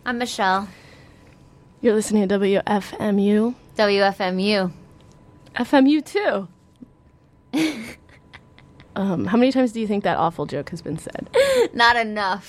I'm Michelle. You're listening to WFMU. WFMU. FMU too. How many times do you think that awful joke has been said? Not enough.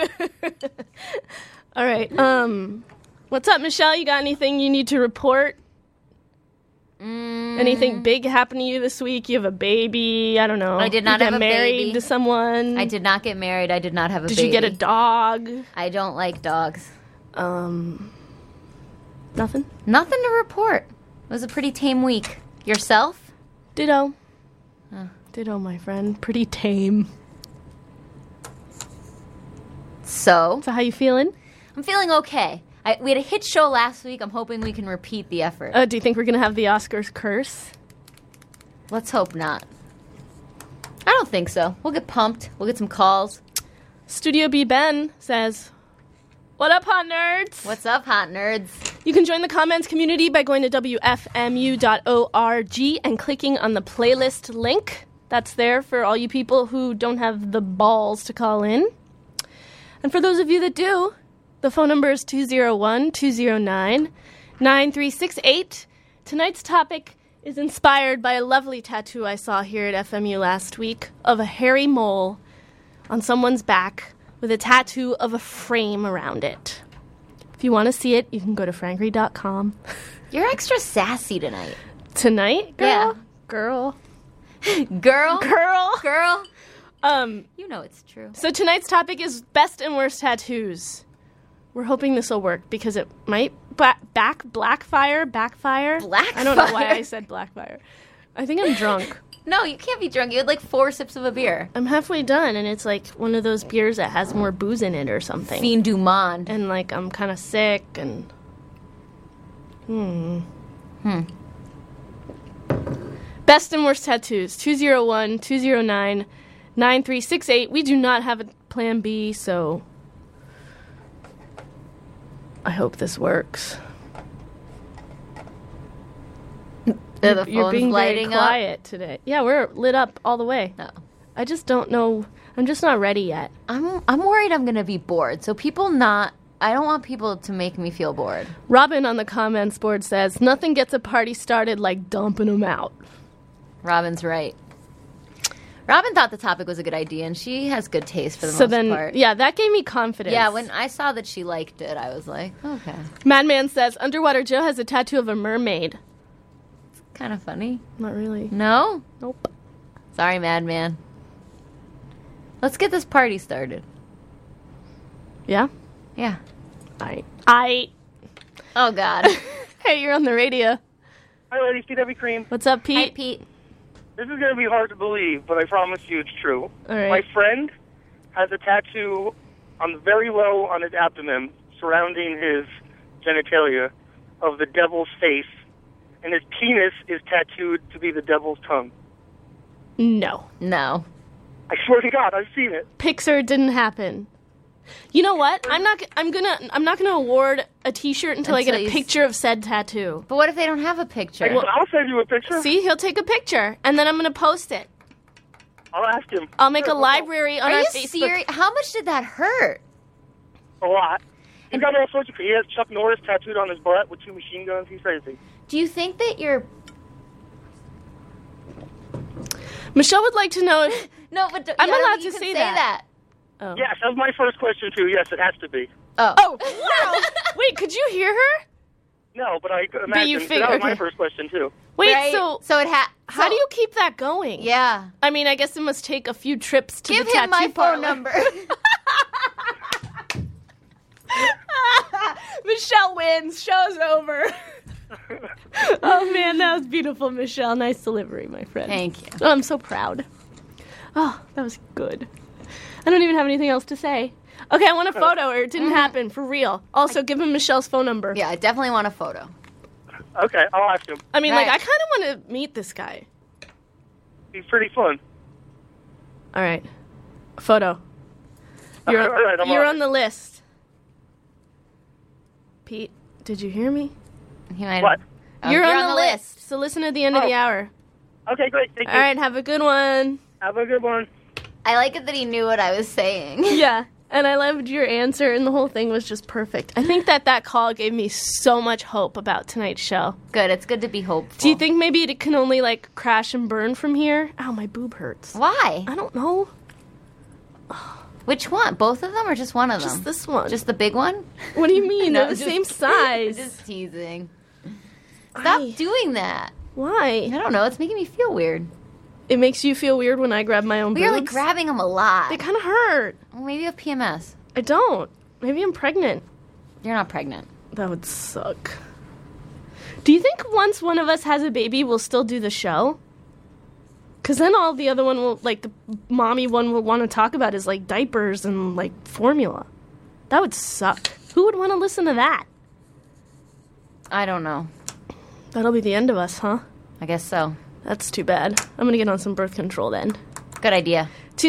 All right. What's up, Michelle? You got anything you need to report? Anything big happened to you this week? You have a baby? I don't know. I did not have a baby. You get married to someone? I did not get married. I did not have a baby. Did you get a dog? I don't like dogs. Nothing? Nothing to report. It was a pretty tame week. Yourself? Ditto. Ditto, my friend. Pretty tame. So how you feeling? I'm feeling okay. We had a hit show last week. I'm hoping we can repeat the effort. Do you think we're going to have the Oscars curse? Let's hope not. I don't think so. We'll get pumped. We'll get some calls. Studio B Ben says, "What up, hot nerds?" What's up, hot nerds? You can join the comments community by going to WFMU.org and clicking on the playlist link. That's there for all you people who don't have the balls to call in. And for those of you that do, the phone number is 201-209-9368. Tonight's topic is inspired by a lovely tattoo I saw here at FMU last week of a hairy mole on someone's back with a tattoo of a frame around it. If you want to see it, you can go to frankry.com. You're extra sassy tonight. Tonight? Girl? Yeah. Girl. Girl? Girl? Girl? You know it's true. So tonight's topic is best and worst tattoos. We're hoping this will work because it might backfire. Blackfire? I don't know why I said blackfire. I think I'm drunk. No, you can't be drunk. You had like 4 sips of a beer. I'm halfway done, and it's like one of those beers that has more booze in it or something. Fiend du Monde. And like I'm kind of sick and... Best and worst tattoos. 201-209-9368. We do not have a plan B, so... I hope this works. You're being very quiet today. Yeah, we're lit up all the way. No. I just don't know. I'm just not ready yet. I'm worried I'm going to be bored. So I don't want people to make me feel bored. Robin on the comments board says, "Nothing gets a party started like dumping them out." Robin's right. Robin thought the topic was a good idea, and she has good taste for the most part. Yeah, that gave me confidence. Yeah, when I saw that she liked it, I was like, okay. Madman says, "Underwater Joe has a tattoo of a mermaid." It's kind of funny. Not really. No? Nope. Sorry, Madman. Let's get this party started. Yeah? Yeah. I. Oh, God. Hey, you're on the radio. Hi, ladies. PW Cream. What's up, Pete? Hi, Pete. This is going to be hard to believe, but I promise you it's true. All right. My friend has a tattoo on very low on his abdomen, surrounding his genitalia, of the devil's face, and his penis is tattooed to be the devil's tongue. No. I swear to God, I've seen it. Pixar didn't happen. You know what? I'm not gonna award a T-shirt until I get a picture of said tattoo. But what if they don't have a picture? I'll send you a picture. See, he'll take a picture, and then I'm gonna post it. I'll ask him. I'll make a library on Are our you Facebook. serious? How much did that hurt? A lot. He's got all sorts of... He has Chuck Norris tattooed on his butt with 2 machine guns. He's crazy. Do you think that you're... Michelle would like to know if... No, but I'm allowed to say that. Oh. Yes, that was my first question, too. Yes, it has to be. Oh, wow. Wait, could you hear her? No, but I imagine But you figure, that was my okay. first question, too. Wait, Right? so how do you keep that going? Yeah. I mean, I guess it must take a few trips to Give the tattoo him my parlor. phone number. Michelle wins. Show's over. Oh, man, that was beautiful, Michelle. Nice delivery, my friend. Thank you. Oh, I'm so proud. Oh, that was good. I don't even have anything else to say. Okay, I want a photo, or it didn't happen, for real. Also, give him Michelle's phone number. Yeah, I definitely want a photo. Okay, I'll ask him. I mean, Right. I kind of want to meet this guy. He's pretty fun. All right. Photo. You're, All right, I'm you're on on the list. Pete, did you hear me? He might What? Oh, you're on the list. So listen at the end of the hour. Okay, great. Thank you. All right, have a good one. Have a good one. I like it that he knew what I was saying. Yeah. And I loved your answer, and the whole thing was just perfect. I think that call gave me so much hope about tonight's show. Good. It's good to be hopeful. Do you think maybe it can only, like, crash and burn from here? Ow, my boob hurts. Why? I don't know. Which one? Both of them or just one of them? Just this one. Just the big one? What do you mean? No, They're the same size. Just teasing. Stop doing that. Why? I don't know. It's making me feel weird. It makes you feel weird when I grab my own boobs? You're like grabbing them a lot. They kind of hurt. Well, maybe you have PMS. I don't. Maybe I'm pregnant. You're not pregnant. That would suck. Do you think once one of us has a baby, we'll still do the show? Because then all the other one will, like, the mommy one will want to talk about is, like, diapers and, like, formula. That would suck. Who would want to listen to that? I don't know. That'll be the end of us, huh? I guess so. That's too bad. I'm going to get on some birth control then. Good idea.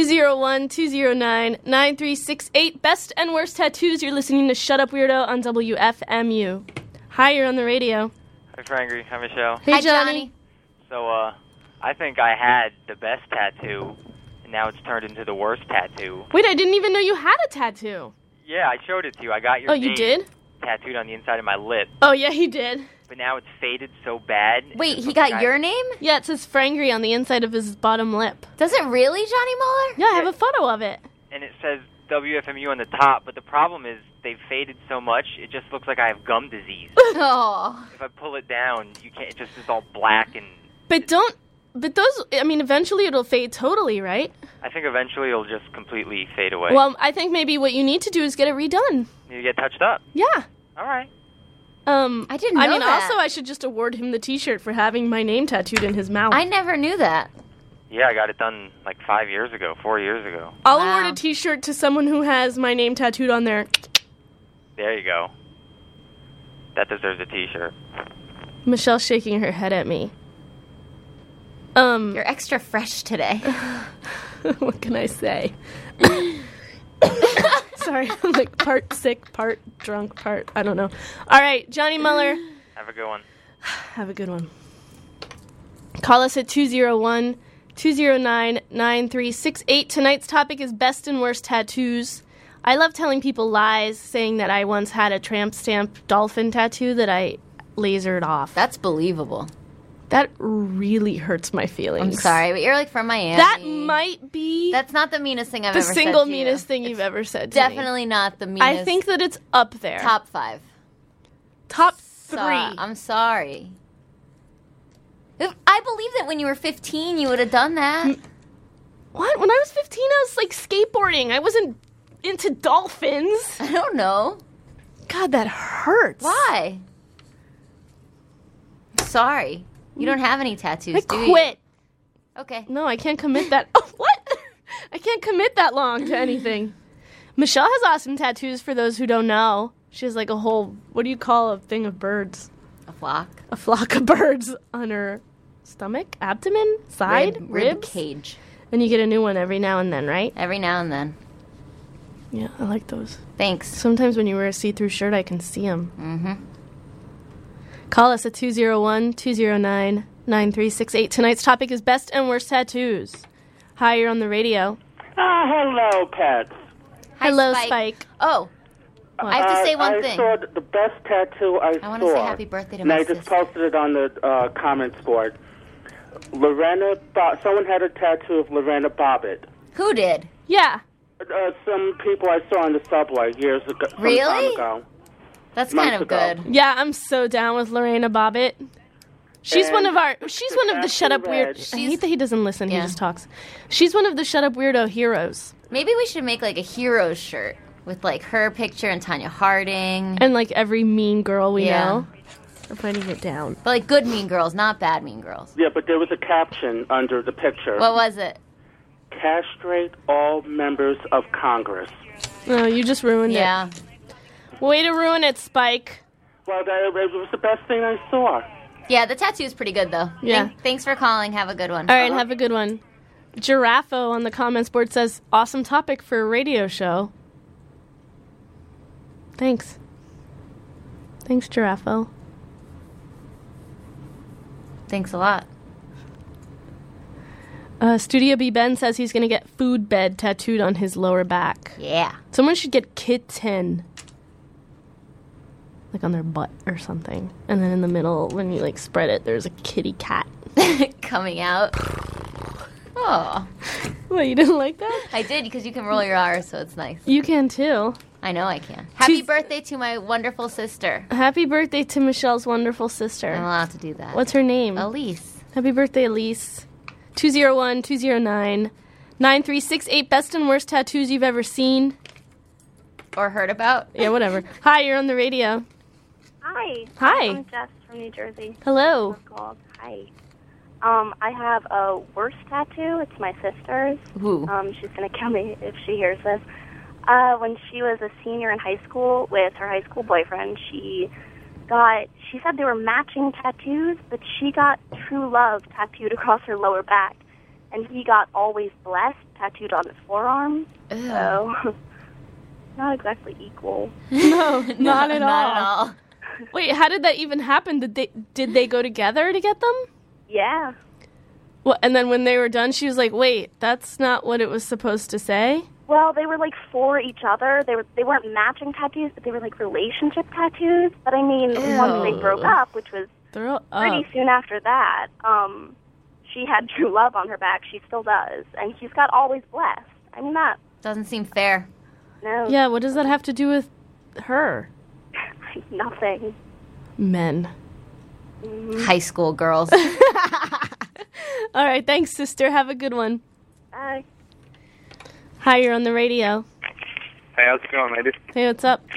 201-209-9368. Best and worst tattoos. You're listening to Shut Up Weirdo on WFMU. Hi, you're on the radio. Hi, Frangry. Hi, Michelle. Hey, Hi, Johnny. So, I think I had the best tattoo, and now it's turned into the worst tattoo. Wait, I didn't even know you had a tattoo. Yeah, I showed it to you. I got your Oh, you name did? tattooed on the inside of my lip, Oh, yeah, he did. but now it's faded so bad. Wait, it he looks got like your name? Yeah, it says Frangry on the inside of his bottom lip. Does it really, Johnny Muller? Yeah, I have a photo of it. And it says WFMU on the top, but the problem is they've faded so much, it just looks like I have gum disease. Oh. If I pull it down, you can't. It just is all black and... But eventually it'll fade totally, right? I think eventually it'll just completely fade away. Well, I think maybe what you need to do is get it redone. You get touched up. Yeah. All right. I didn't know that. Also, I should just award him the T-shirt for having my name tattooed in his mouth. I never knew that. Yeah, I got it done like 4 years ago. I'll Wow. award a T-shirt to someone who has my name tattooed on there. There you go. That deserves a T-shirt. Michelle's shaking her head at me. You're extra fresh today. What can I say? Sorry, I'm like part sick, part drunk, part... I don't know. All right, Johnny Muller. Have a good one. Have a good one. Call us at 201-209-9368. Tonight's topic is best and worst tattoos. I love telling people lies, saying that I once had a tramp stamp dolphin tattoo that I lasered off. That's believable. That really hurts my feelings. I'm sorry, but you're like from Miami. That might be That's not the meanest thing I've the ever said to single you. meanest thing you've ever said to me. Definitely not the meanest. I think that it's up there. Top 5. Top 3. I'm sorry. I believe that when you were 15, you would have done that. What? When I was 15, I was like skateboarding. I wasn't into dolphins. I don't know. God, that hurts. Why? I'm sorry. You don't have any tattoos, I do you? quit. Okay. No, I can't commit that. Oh, what? I can't commit that long to anything. Michelle has awesome tattoos for those who don't know. She has like a whole, what do you call a thing of birds? A flock. A flock of birds on her stomach, abdomen, side, Rib ribs. cage. And you get a new one every now and then, right? Every now and then. Yeah, I like those. Thanks. Sometimes when you wear a see-through shirt, I can see them. Mm-hmm. Call us at 201-209-9368. Tonight's topic is best and worst tattoos. Hi, you're on the radio. Hello, pets. Hi, Hello, Spike. Oh, I have to say one thing. I saw the best tattoo I saw. want to say happy birthday to and my I just sister. posted it on the comments board. Someone had a tattoo of Lorena Bobbitt. Who did? Yeah. Some people I saw on the subway years ago. Some Really? time ago. That's Months kind of ago. good. Yeah, I'm so down with Lorena Bobbitt. She's And one of the shut up weird. I hate that he doesn't listen, he Yeah. just talks. She's one of the shut up weirdo heroes. Maybe we should make like a heroes shirt with like her picture and Tanya Harding. And like every mean girl we Yeah. know. I'm writing it down. But like good mean girls, not bad mean girls. Yeah, but there was a caption under the picture. What was it? Castrate all members of Congress. Oh, you just ruined Yeah. it. Way to ruin it, Spike. Well, it was the best thing I saw. Yeah, the tattoo's pretty good though. Yeah. Thanks for calling. Have a good one. All right, have a good one. Giraffo on the comments board says, awesome topic for a radio show. Thanks. Thanks, Giraffo. Thanks a lot. Studio B Ben says he's going to get food bed tattooed on his lower back. Yeah. Someone should get kitten. Like on their butt or something. And then in the middle, when you like spread it, there's a kitty cat. Coming out. Oh. What, you didn't like that? I did, because you can roll your R's, so it's nice. You can too. I know I can. Happy birthday to my wonderful sister. Happy birthday to Michelle's wonderful sister. I'm allowed to do that. What's her name? Elise. Happy birthday, Elise. 201-209-9368. Best and worst tattoos you've ever seen. Or heard about. Yeah, whatever. Hi, you're on the radio. Hi. Hi. I'm Jess from New Jersey. Hello. Hi. I have a worst tattoo. It's my sister's. Ooh. She's going to kill me if she hears this. When she was a senior in high school with her high school boyfriend, she said they were matching tattoos, but she got true love tattooed across her lower back, and he got always blessed tattooed on his forearm. Ew. So, not exactly equal. No, not at Not at all. Wait, how did that even happen? Did they go together to get them? Yeah. Well, and then when they were done, she was like, wait, that's not what it was supposed to say? Well, they were like for each other. They weren't matching tattoos, but they were like relationship tattoos. But I mean, once they broke up, which was pretty soon after that, she had true love on her back. She still does, and he's got always blessed. I mean, that doesn't seem fair. No. Yeah, what does that have to do with her? Nothing. Men. High school girls. All right, thanks, sister. Have a good one. Bye. Hi, you're on the radio. Hey, how's it going, ladies? Hey, what's up?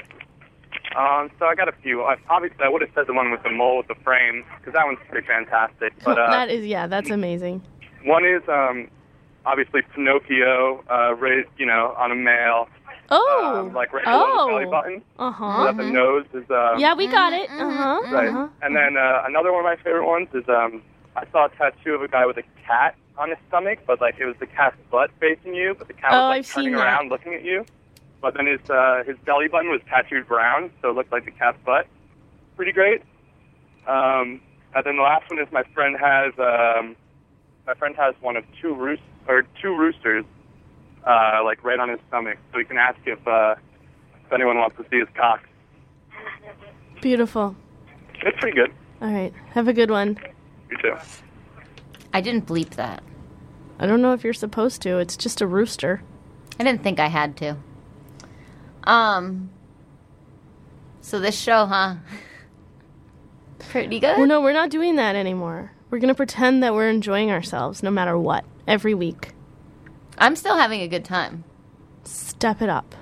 So I got a few. Obviously, I would have said the one with the mole with the frame, because that one's pretty fantastic. But that's amazing. One is obviously Pinocchio, raised, on a male. Oh. Like right below the belly button. Uh-huh. So that the nose is. Yeah, we got it. Uh-huh. Right. Uh-huh. And then another one of my favorite ones is I saw a tattoo of a guy with a cat on his stomach, but like it was the cat's butt facing you, but the cat was like turning around looking at you. But then his belly button was tattooed brown, so it looked like the cat's butt. Pretty great. And then the last one is my friend has one of two roosters, like right on his stomach, so he can ask if anyone wants to see his cock. Beautiful. It's pretty good. All right, have a good one. You too. I didn't bleep that. I don't know if you're supposed to. It's just a rooster. I didn't think I had to. So this show, huh? Pretty good? Well, no, we're not doing that anymore. We're going to pretend that we're enjoying ourselves no matter what, every week. I'm still having a good time. Step it up.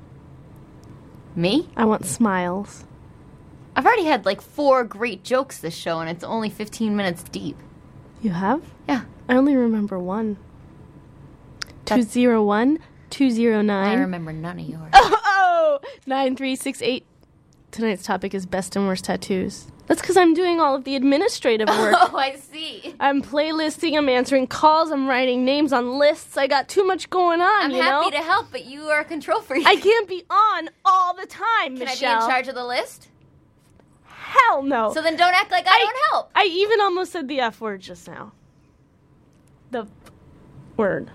Me? I want smiles. I've already had like 4 great jokes this show, and it's only 15 minutes deep. You have? Yeah. I only remember one. 201-209. I remember none of yours. 9368. Tonight's topic is best and worst tattoos. That's because I'm doing all of the administrative work. Oh, I see. I'm playlisting, I'm answering calls, I'm writing names on lists. I got too much going on, I'm happy to help, but you are a control freak. I can't be on all the time, Can Michelle. I be in charge of the list? Hell no. So then don't act like I don't help. I even almost said the F word just now. The word.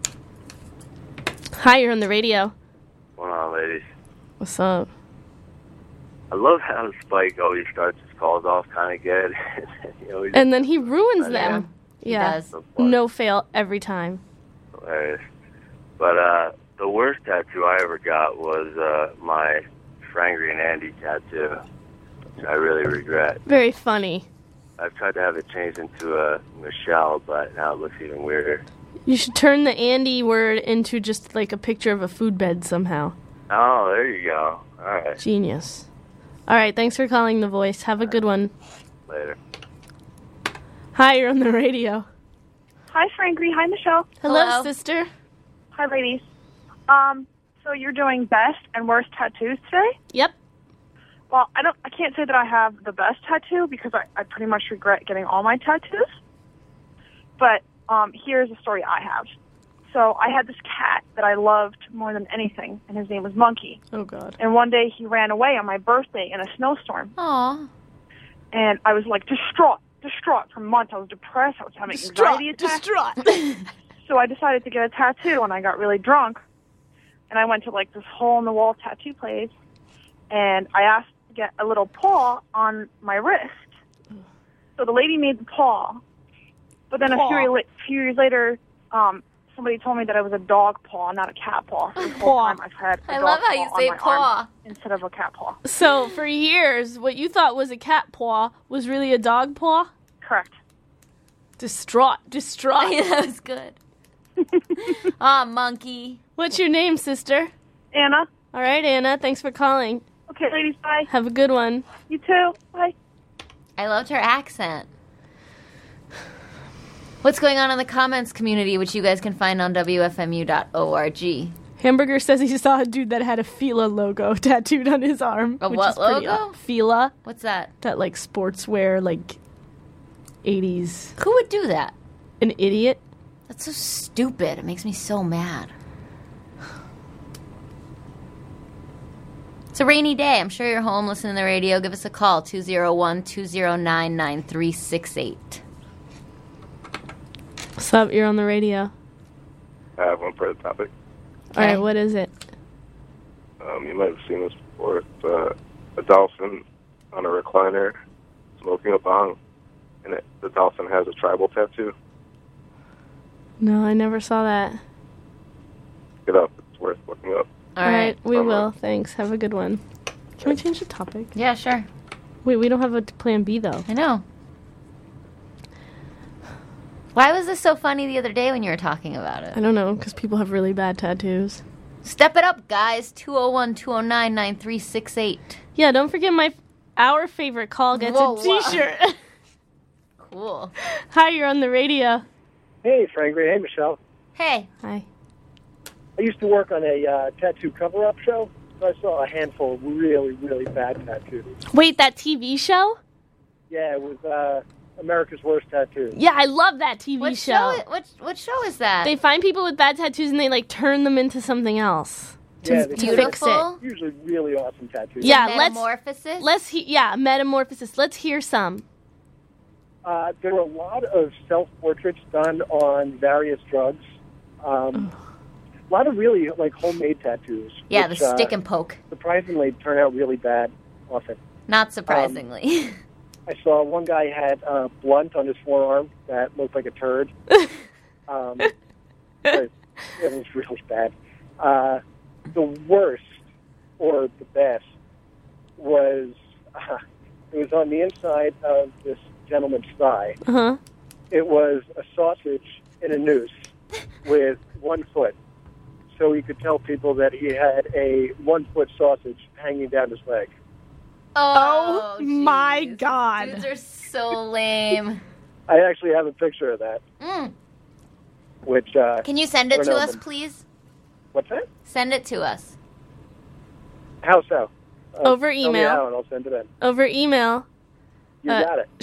Hi, you're on the radio. What's going on, ladies? What's up? I love how Spike always starts his calls off kind of good. And then he ruins them. Yeah. He does. No fail every time. Hilarious. But the worst tattoo I ever got was my Frangry and Andy tattoo, which I really regret. Very funny. I've tried to have it changed into a Michelle, but now it looks even weirder. You should turn the Andy word into just like a picture of a food bed somehow. Oh, there you go. All right. Genius. All right, thanks for calling The Voice. Have a good one. Later. Hi, you're on the radio. Hi, Frangry. Hi, Michelle. Hello, sister. Hi, ladies. So you're doing best and worst tattoos today? Yep. Well, I can't say that I have the best tattoo because I pretty much regret getting all my tattoos. But here's a story I have. So I had this cat that I loved more than anything, and his name was Monkey. Oh, God. And one day he ran away on my birthday in a snowstorm. Aww. And I was, like, distraught. distraught for months. I was depressed. I was having anxiety attacks. Distraught. So I decided to get a tattoo, and I got really drunk. And I went to like this hole-in-the-wall tattoo place, and I asked to get a little paw on my wrist. So the lady made the paw, but then a few years later, somebody told me that it was a dog paw, not a cat paw. So the whole time I've had a I dog love how paw you on say my paw arm instead of a cat paw. So for years, what you thought was a cat paw was really a dog paw? Correct. Distraught. Yeah, that was good. Aw, monkey. What's your name, sister? Anna. All right, Anna. Thanks for calling. Okay, ladies, bye. Have a good one. You too. Bye. I loved her accent. What's going on in the comments community, which you guys can find on WFMU.org. Hamburger says he saw a dude that had a Fila logo tattooed on his arm. A what logo? Fila. What's that? That, like, sportswear, like, 80s. Who would do that? An idiot. That's so stupid. It makes me so mad. It's a rainy day. I'm sure you're home listening to the radio. Give us a call, 201-209-9368. What's up? You're on the radio. I have one for the topic. All right, what is it? You might have seen this before. It's a dolphin on a recliner smoking a bong, and the dolphin has a tribal tattoo. No, I never saw that. Look it up. It's worth looking up. All right, we will. Thanks. Have a good one. Can we change the topic? Yeah, sure. Wait, we don't have a plan B, though. I know. Why was this so funny the other day when you were talking about it? I don't know, because people have really bad tattoos. Step it up, guys. 201-209-9368. Yeah, don't forget our favorite call gets a T-shirt. Cool. Hi, you're on the radio. Hey, Frank. Hey, Michelle. Hey. Hi. I used to work on a tattoo cover-up show, so I saw a handful of really, really bad tattoos. Wait, that TV show? Yeah, it was America's Worst Tattoos. Yeah, I love that TV show. What show is that? They find people with bad tattoos and they, like, turn them into something else. To fix it. Usually really awesome tattoos. Yeah, Metamorphosis? Metamorphosis. Let's hear some. There were a lot of self-portraits done on various drugs. A lot of really, like, homemade tattoos. Yeah, which, the stick and poke. Surprisingly, turn out really bad often. Not surprisingly. I saw one guy had a blunt on his forearm that looked like a turd. It was really bad. The worst, or the best, was it was on the inside of this gentleman's thigh. Uh-huh. It was a sausage in a noose with 1 foot. So he could tell people that he had a 1-foot sausage hanging down his leg. Oh my God. Dudes are so lame. I actually have a picture of that. Which can you send it to us, please? What's that? Send it to us. How so? Over tell me email. how and I'll send it in. Over email. You got it.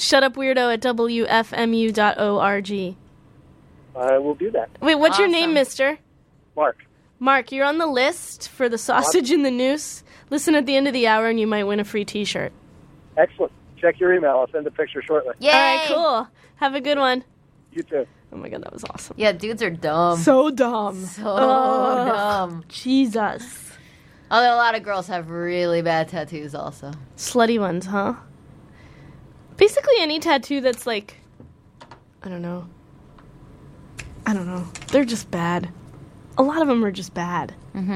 shutupweirdo@wfmu.org. I will do that. Wait, what's your name, mister? Mark. Mark, you're on the list for the sausage in the noose. Listen at the end of the hour and you might win a free T-shirt. Excellent. Check your email. I'll send the picture shortly. Yay! All right, cool. Have a good one. You too. Oh my God, that was awesome. Yeah, dudes are dumb. So dumb. So dumb. Jesus. Although a lot of girls have really bad tattoos also. Slutty ones, huh? Basically any tattoo that's like, I don't know. They're just bad. A lot of them are just bad.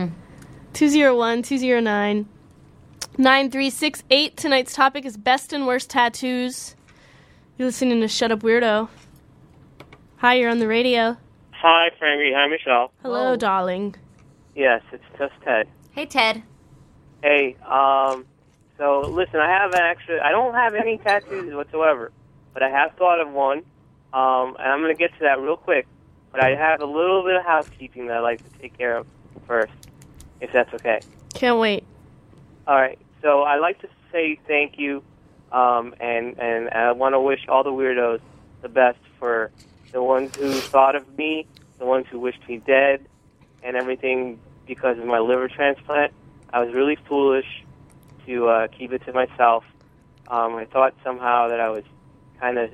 201-209-9368. Tonight's topic is best and worst tattoos. You're listening to Shut Up Weirdo. Hi, you're on the radio. Hi, Frankie. Hi, Michelle. Hello, darling. Yes, it's just Ted. Hey, Ted. Hey, so listen, I don't have any tattoos whatsoever, but I have thought of one, and I'm going to get to that real quick, but I have a little bit of housekeeping that I'd like to take care of first, if that's okay. Can't wait. All right, so I'd like to say thank you, and I want to wish all the weirdos the best for the ones who thought of me, the ones who wished me dead, and everything because of my liver transplant. I was really foolish to keep it to myself. I thought somehow that I was kind of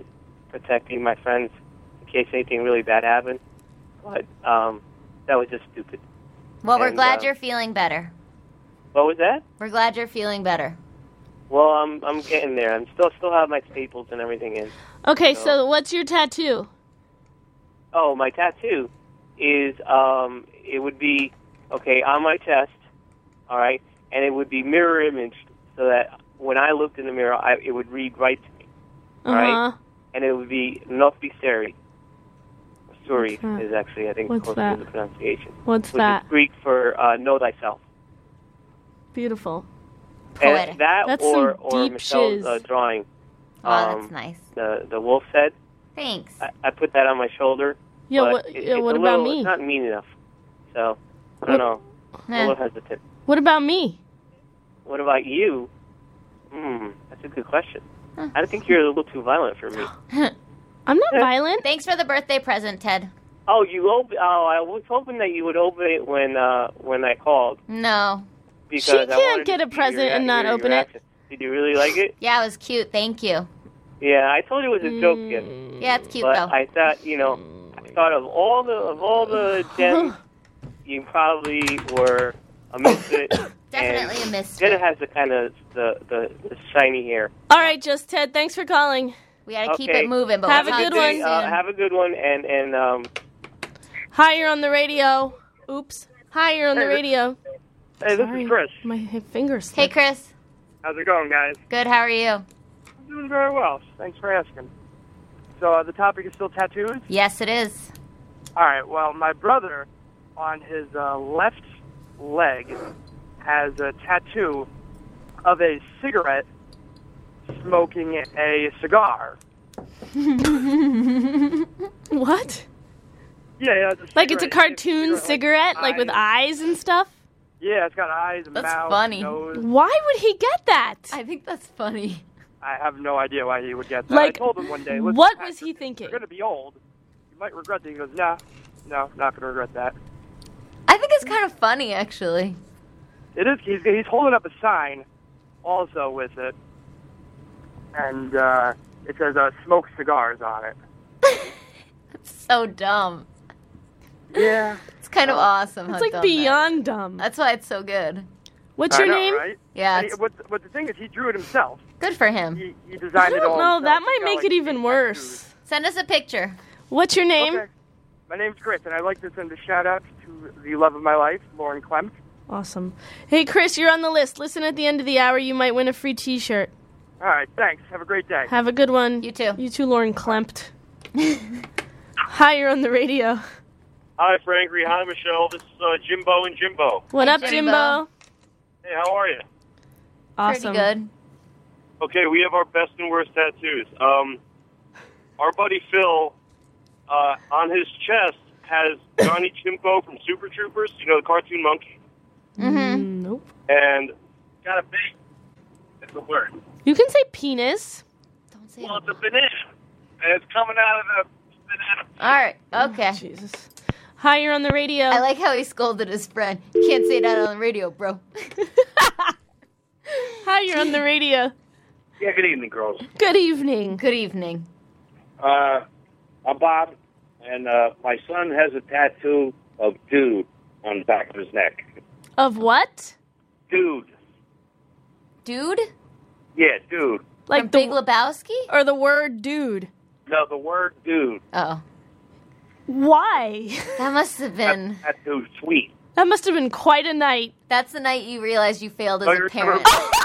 protecting my friends in case anything really bad happened. But that was just stupid. Well, we're glad you're feeling better. What was that? We're glad you're feeling better. Well, I'm getting there. I'm still have my staples and everything in. Okay, so what's your tattoo? Oh, my tattoo is it would be on my chest, all right, and it would be mirror imaged so that when I looked in the mirror, it would read right to me, all right, and it would be Nofbi Seri. Suri is actually, I think, close to the pronunciation. What's which that? Is Greek for know thyself. Beautiful. And that That's or deep Michelle's drawing. Oh, that's nice. The wolf head. Thanks. I put that on my shoulder. Yeah, but what about me? It's not mean enough. So, I don't know. A little hesitant. What about me? What about you? That's a good question. I think you're a little too violent for me. I'm not violent. Thanks for the birthday present, Ted. Oh, I was hoping that you would open it when I called. No. Because she can't get a present and not open it. Did you really like it? Yeah, it was cute. Thank you. Yeah, I told you it was a joke gift. Yeah, it's cute but though. I thought, I thought of all the gems, you probably were a misfit. Definitely a misfit. Ted has the kind of the shiny hair. All right, just Ted. Thanks for calling. We got to keep it moving. But have a good one. Have a good one, and Hi, you're on the radio. Oops. Hi, you're on the radio. Hey, this is Chris. My fingers. Hey, Chris. How's it going, guys? Good. How are you? I'm doing very well. Thanks for asking. So the topic is still tattoos? Yes, it is. All right. Well, my brother on his left leg has a tattoo of a cigarette smoking a cigar. What? Yeah. Like it's a cartoon cigarette, like with eyes and stuff? Yeah, it's got eyes and That's mouth. funny. Nose. Why would he get that? I think that's funny. I have no idea why he would get that. Like, I told him one day, listen, what was he thinking? You're going to be old. You might regret it. He goes, no, not going to regret that. I think it's kind of funny, actually. It is. He's holding up a sign also with it. And it says smoke cigars on it. It's so dumb. Yeah. It's kind of awesome. It's how like dumb beyond dumb. That's why it's so good. What's your name? Right? Yeah. What the thing is, he drew it himself. Good for him. He designed it all. No, that might himself. make it even worse. Send us a picture. What's your name? Okay. My name's Chris, and I'd like to send a shout-out to the love of my life, Lauren Clem. Awesome. Hey, Chris, you're on the list. Listen at the end of the hour. You might win a free T-shirt. All right, thanks. Have a great day. Have a good one. You too. You too, Lauren Klempt. Hi, you're on the radio. Hi, Frankry. Hi, Michelle. This is Jimbo and Jimbo. What up, Jimbo? Hey, how are you? Awesome. Pretty good. Okay, we have our best and worst tattoos. Our buddy Phil, on his chest, has Johnny Chimpo from Super Troopers. You know, the cartoon monkey? Mm-hmm. Nope. And got a big... It's a word. You can say penis. Don't say Well, it's a banana. And it's coming out of the banana. All right. Okay. Oh, Jesus. Hi, you're on the radio. I like how he scolded his friend. You can't say that on the radio, bro. Hi, you're on the radio. Yeah, good evening, girls. Good evening. Good evening. I'm Bob, and my son has a tattoo of dude on the back of his neck. Of what? Dude. Dude? Yeah, dude. Like From Big Lebowski? Or the word dude? No, the word dude. Oh. Why? That must have been... Tattoo's sweet. That must have been quite a night. That's the night you realized you failed as Oh, a you're parent.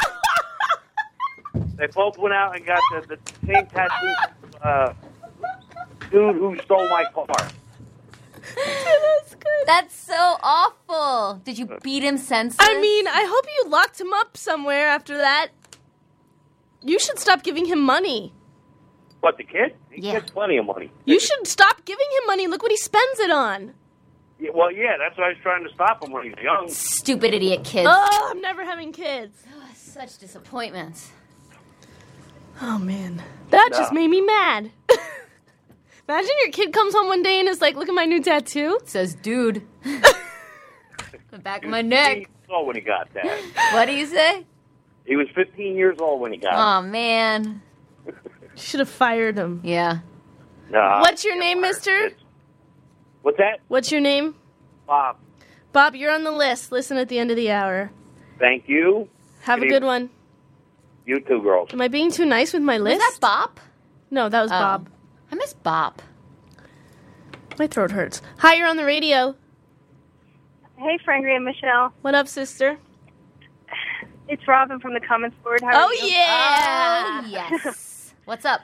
They both went out and got the same tattoo. Dude who stole my car. That's good. That's so awful. Did you beat him senseless? I mean, I hope you locked him up somewhere after that. You should stop giving him money. What, the kid? He gets plenty of money. You should stop giving him money. Look what he spends it on. Yeah, well, yeah, that's what I was trying to stop him when he was young. Stupid idiot kids. Oh, I'm never having kids. Oh, such disappointments. Oh, man. That just made me mad. Imagine your kid comes home one day and is like, look at my new tattoo. It says, dude. The back of my neck. He was 15 years old when he got that. What do you say? He was 15 years old when he got it. Oh, man. Should have fired him. Yeah. What's your name, mister? What's that? What's your name? Bob. Bob, you're on the list. Listen at the end of the hour. Thank you. Have a good one. You too, girls. Am I being too nice with my list? Was that Bop? No, that was Bob. I miss Bop. My throat hurts. Hi, you're on the radio. Hey, Frankie and Michelle. What up, sister? It's Robin from the comments board. How are you? Yeah! Oh, yes. What's up?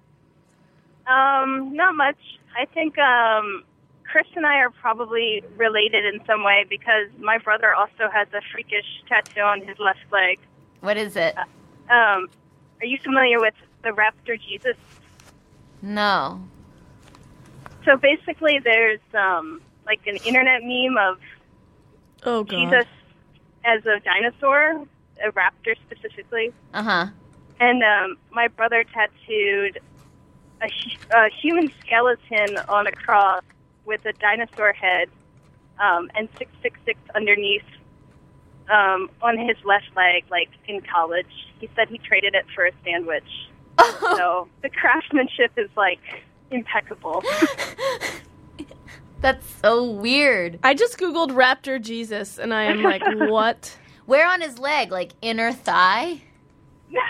Not much. I think Chris and I are probably related in some way because my brother also has a freakish tattoo on his left leg. What is it? Are you familiar with the Raptor Jesus? No. So basically there's like an internet meme of Jesus as a dinosaur, a raptor specifically. Uh-huh. And my brother tattooed a human skeleton on a cross with a dinosaur head and 666 underneath on his left leg, like in college. He said he traded it for a sandwich. So the craftsmanship is like impeccable. That's so weird. I just Googled Raptor Jesus, and I am like, what? Where on his leg? Like inner thigh? No.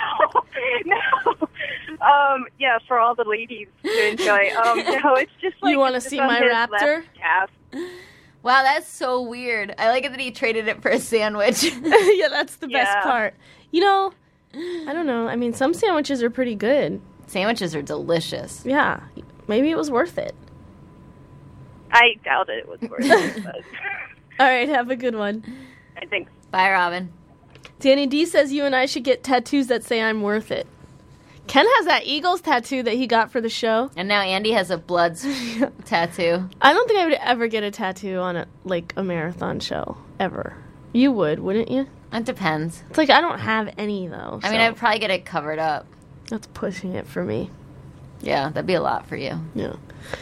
Yeah, for all the ladies to enjoy. No, it's just like... You want to see my raptor? Wow, that's so weird. I like it that he traded it for a sandwich. Yeah, that's the best part. You know, I don't know. I mean, some sandwiches are pretty good. Sandwiches are delicious. Yeah. Maybe it was worth it. I doubt it was worth it. But... All right, have a good one. I think. Bye, Robin. Danny D says you and I should get tattoos that say I'm worth it. Ken has that Eagles tattoo that he got for the show. And now Andy has a Bloods tattoo. I don't think I would ever get a tattoo on a marathon show. Ever. You would, wouldn't you? It depends. It's like I don't have any, though. I mean, I'd probably get it covered up. That's pushing it for me. Yeah, that'd be a lot for you. Yeah.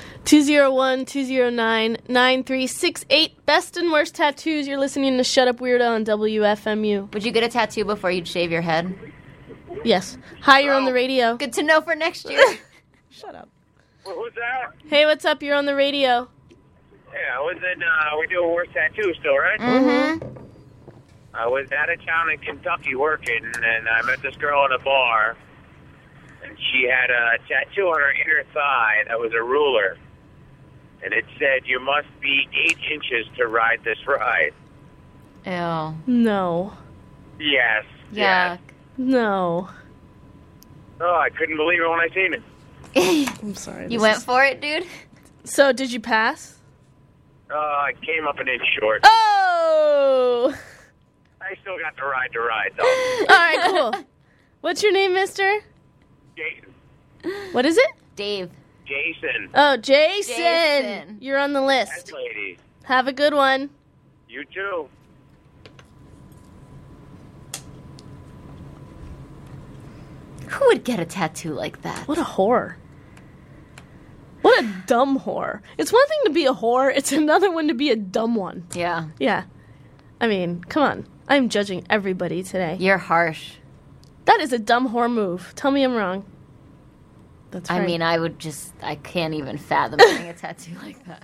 201-209-9368. Best and worst tattoos. You're listening to Shut Up Weirdo on WFMU. Would you get a tattoo before you'd shave your head? Yes. Hi, you're on the radio. Good to know for next year. Shut up. Who's that? Hey, what's up? You're on the radio. Yeah, we're doing worst tattoo still, right? Mm-hmm. I was out of town in Kentucky working, and I met this girl at a bar, and she had a tattoo on her inner thigh that was a ruler, and it said, "You must be 8 inches to ride this ride." Ew. No. Yes. Yuck. No. Oh, I couldn't believe it when I seen it. I'm sorry. You went for it, dude? So, did you pass? I came up an inch short. Oh! I still got the ride to ride, though. All right, cool. What's your name, mister? Jason. What is it? Dave. Jason. Oh, Jason. You're on the list. Yes, lady. Have a good one. You too. Who would get a tattoo like that? What a whore. What a dumb whore. It's one thing to be a whore. It's another one to be a dumb one. Yeah. Yeah. I mean, come on. I'm judging everybody today. You're harsh. That is a dumb whore move. Tell me I'm wrong. That's right. I mean, I can't even fathom getting a tattoo like that.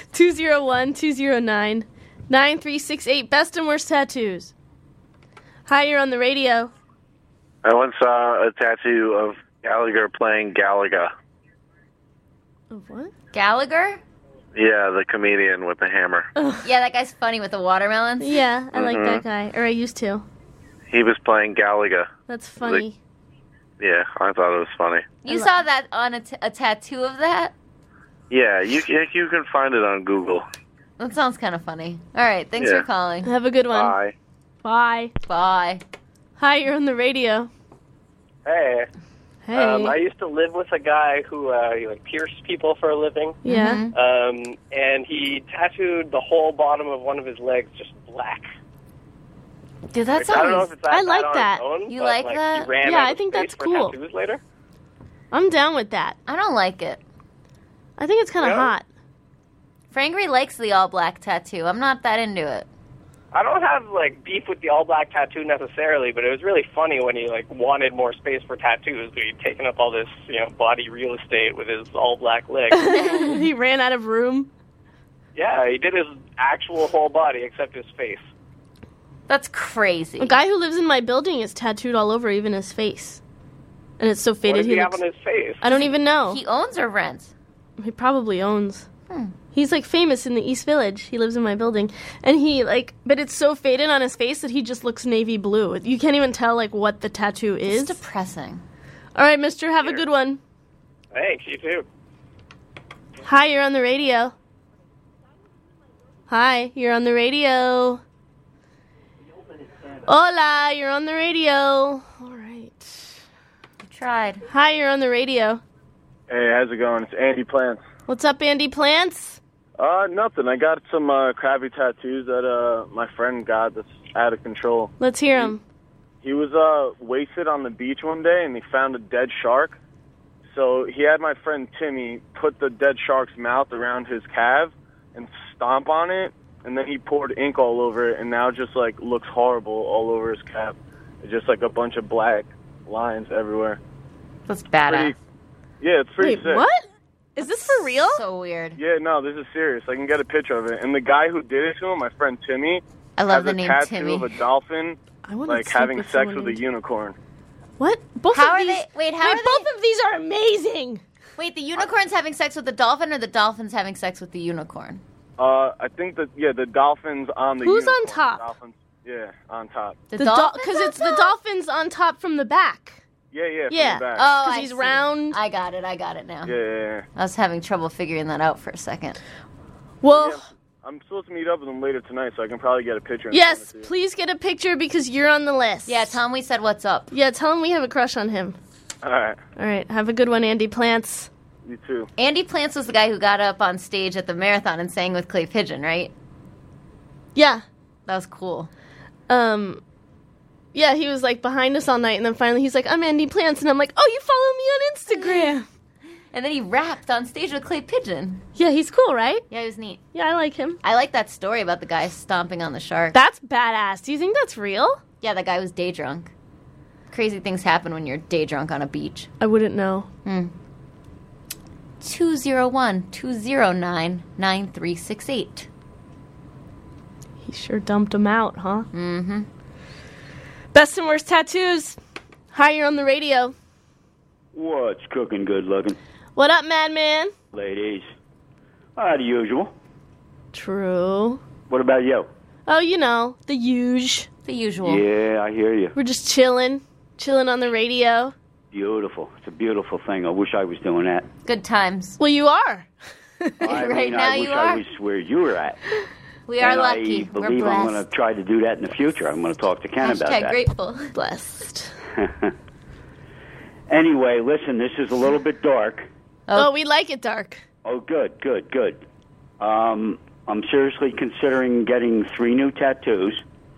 201-209-9368. Best and worst tattoos. Hi, you're on the radio. I once saw a tattoo of Gallagher playing Galaga. Of what? Gallagher? Yeah, the comedian with the hammer. Yeah, that guy's funny with the watermelons. Yeah, I like that guy. Or I used to. He was playing Galaga. That's funny. Yeah, I thought it was funny. You saw that on a tattoo of that? Yeah, you can find it on Google. That sounds kind of funny. All right, thanks for calling. Have a good one. Bye. Bye. Bye. Hi, you're on the radio. Hey. Hey. I used to live with a guy who he pierced people for a living. Yeah. And he tattooed the whole bottom of one of his legs just black. Dude, that I don't know sounds... if it's I like that. You like that? He ran Yeah, out I of think space that's for cool. tattoos later. I'm down with that. I don't like it. I think it's kind of hot. Frangry likes the all-black tattoo. I'm not that into it. I don't have, like, beef with the all-black tattoo necessarily, but it was really funny when he, like, wanted more space for tattoos. He'd taken up all this, body real estate with his all-black leg. He ran out of room. Yeah, he did his actual whole body except his face. That's crazy. A guy who lives in my building is tattooed all over, even his face. And it's so faded. What does he have on his face? I don't even know. He owns or rents? He probably owns. He's, like, famous in the East Village. He lives in my building. And he, like, but it's so faded on his face that he just looks navy blue. You can't even tell, like, what the tattoo is. It's depressing. All right, mister, have a good one. Thanks, you too. Hi, you're on the radio. Hi, you're on the radio. Hola, you're on the radio. All right. I tried. Hi, you're on the radio. Hey, how's it going? It's Andy Plants. What's up, Andy Plants? Nothing. I got some crappy tattoos that my friend got that's out of control. Let's hear them. He was wasted on the beach one day, and he found a dead shark. So he had my friend Timmy put the dead shark's mouth around his calf and stomp on it, and then he poured ink all over it, and now it just, like, looks horrible all over his calf. It's just, like, a bunch of black lines everywhere. That's badass. It's pretty sick. What? Is this for real? So weird. Yeah, no, this is serious. I can get a picture of it. And the guy who did it to him, my friend Timmy, I love has the name a tattoo Timmy. of a dolphin, like, having sex with a unicorn. What? Both of these are amazing. Wait, the unicorn's having sex with the dolphin, or the dolphin's having sex with the unicorn? I think that, the dolphin's on the Who's unicorn. on top? The dolphin's, on top. The dolphin's because it's the dolphin's on top from the back. Yeah, from the back. Oh, because he's round. I got it now. Yeah. I was having trouble figuring that out for a second. Well, I'm supposed to meet up with him later tonight, so I can probably get a picture. Yes, please get a picture because you're on the list. Yeah, tell him we said what's up. Yeah, tell him we have a crush on him. All right. All right, have a good one, Andy Plants. You too. Andy Plants was the guy who got up on stage at the marathon and sang with Clay Pigeon, right? Yeah. That was cool. Yeah, he was, like, behind us all night, and then finally he's like, I'm Andy Plants, and I'm like, oh, you follow me on Instagram. And then he rapped on stage with Clay Pigeon. Yeah, he's cool, right? Yeah, he was neat. Yeah, I like him. I like that story about the guy stomping on the shark. That's badass. Do you think that's real? Yeah, that guy was day drunk. Crazy things happen when you're day drunk on a beach. I wouldn't know. 201-209-9368. He sure dumped him out, huh? Mm-hmm. Best and worst tattoos. Hi, you're on the radio. What's cooking good looking? What up, madman? Ladies. The usual. True. What about you? Oh, you know, the usual. The usual. Yeah, I hear you. We're just chilling on the radio. Beautiful. It's a beautiful thing. I wish I was doing that. Good times. Well, you are. Right now you are. I wish I was where you were at. We are and lucky. I believe We're I'm going to try to do that in the future. I'm going to talk to Ken about that. Grateful. Blessed. Anyway, listen, this is a little bit dark. Oh, we like it dark. Oh, good. I'm seriously considering getting 3 new tattoos.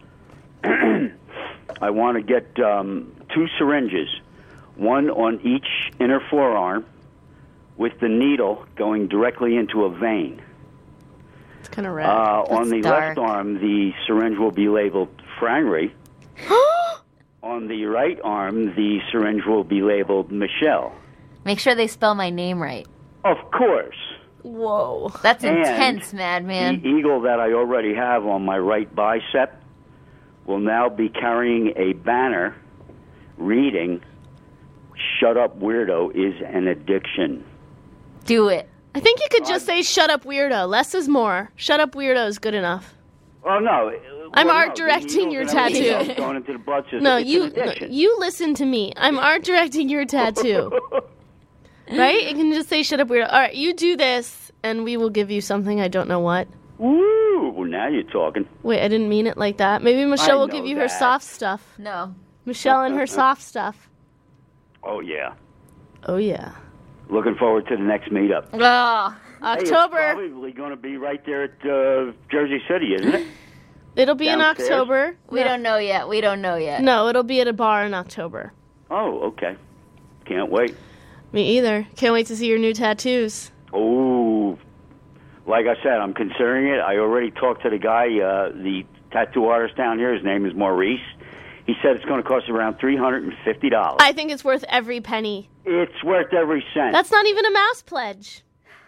I want to get 2 syringes, one on each inner forearm, with the needle going directly into a vein. It's kind of rad. On the left arm, the syringe will be labeled Franry. On the right arm, the syringe will be labeled Michelle. Make sure they spell my name right. Of course. Whoa. That's And intense, madman. The eagle that I already have on my right bicep will now be carrying a banner reading, "Shut up, weirdo is an addiction." Do it. I think you could just say, shut up, weirdo. Less is more. Shut up, weirdo is good enough. Oh, no. I'm art directing your tattoo. Going into the blood system. No, It's you an addiction. you listen to me. I'm art directing your tattoo. Right? You can just say, shut up, weirdo. All right, you do this, and we will give you something. I don't know what. Woo! Now you're talking. Wait, I didn't mean it like that. Maybe Michelle I will know give you her that. soft stuff. No. Michelle and her soft stuff. Oh, yeah. Oh, yeah. Looking forward to the next meetup. Oh, October. Hey, it's probably going to be right there at Jersey City, isn't it? It'll be Downstairs? in October. We don't know yet. No, it'll be at a bar in October. Oh, okay. Can't wait. Me either. Can't wait to see your new tattoos. Oh, like I said, I'm considering it. I already talked to the guy, the tattoo artist down here. His name is Maurice. He said it's going to cost around $350. I think it's worth every penny. It's worth every cent. That's not even a mouse pledge.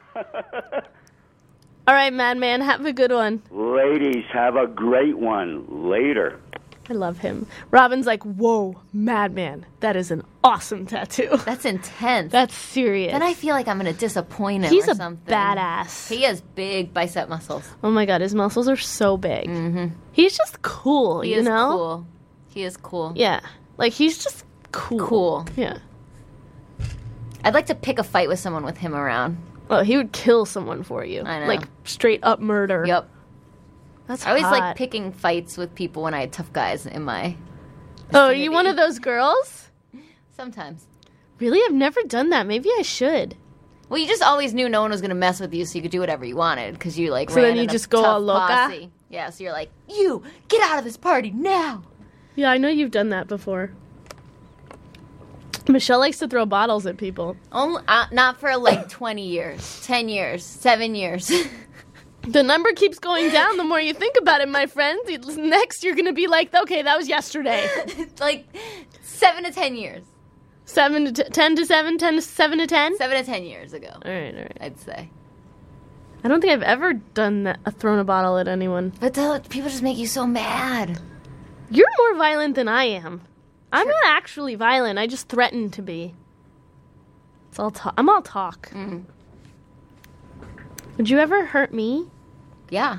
All right, Madman, have a good one. Ladies, have a great one. Later. I love him. Robin's like, whoa, Madman, that is an awesome tattoo. That's intense. That's serious. Then I feel like I'm going to disappoint him He's or a something. badass. He has big bicep muscles. Oh my God, his muscles are so big. Mm-hmm. He's just cool, He you is know? cool. He is cool. Yeah. Like, he's just cool. Cool. Yeah. I'd like to pick a fight with someone with him around. Oh, he would kill someone for you. I know. Like, straight up murder. Yep. That's I always hot. like picking fights with people when I had tough guys in my... Oh, are you one of those girls? Sometimes. Really? I've never done that. Maybe I should. Well, you just always knew no one was going to mess with you, so you could do whatever you wanted, because you, like, So ran then you in a just go tough all loca? posse. Yeah, so you're like, you, get out of this party now! Yeah, I know you've done that before. Michelle likes to throw bottles at people. Only, not for, like, 20 years, 10 years, 7 years. The number keeps going down the more you think about it, my friend. Next, you're going to be like, okay, that was yesterday. Like, 7 to 10 years. 10 to 7, 10 to 7 to 10? 7 to 10 years ago. All right. I'd say. I don't think I've ever done that, thrown a bottle at anyone. But people just make you so mad. You're more violent than I am. I'm not actually violent. I just threaten to be. It's all I'm all talk. Mm. Would you ever hurt me? Yeah.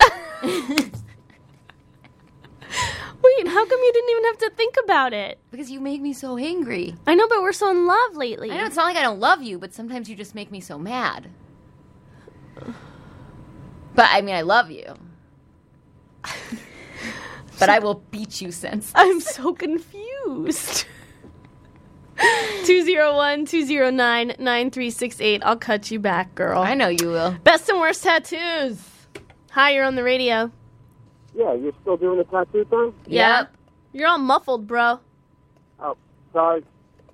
Wait, how come you didn't even have to think about it? Because you make me so angry. I know, but we're so in love lately. I know it's not like I don't love you, but sometimes you just make me so mad. But, I mean, I love you. But I will beat you senseless. I'm so confused. 201-209-9368. I'll cut you back, girl. I know you will. Best and worst tattoos. Hi, you're on the radio. Yeah, you're still doing the tattoo thing? Yep. You're all muffled, bro. Oh, sorry.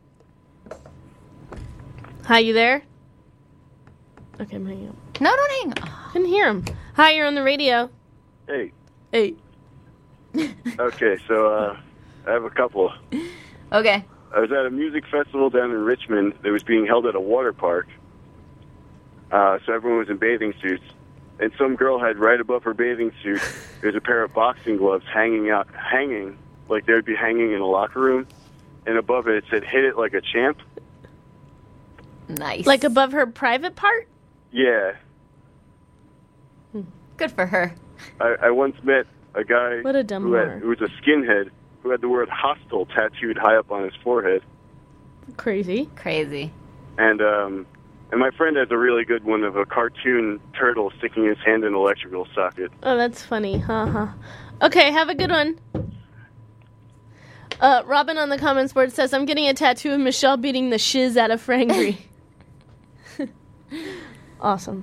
Hi, you there? Okay, I'm hanging up. No, don't hang up. Couldn't hear him. Hi, you're on the radio. Hey. Hey. Okay, so I have a couple. Okay. I was at a music festival down in Richmond that was being held at a water park. So everyone was in bathing suits. And some girl had right above her bathing suit, there's a pair of boxing gloves hanging, like they would be hanging in a locker room. And above it said, hit it like a champ. Nice. Like above her private part? Yeah. Good for her. I once met a guy What a dumb who was a skinhead who had the word hostile tattooed high up on his forehead. Crazy. And my friend has a really good one of a cartoon turtle sticking his hand in an electrical socket. Oh, that's funny. Okay, have a good one. Robin on the comments board says, I'm getting a tattoo of Michelle beating the shiz out of Frangry. Awesome.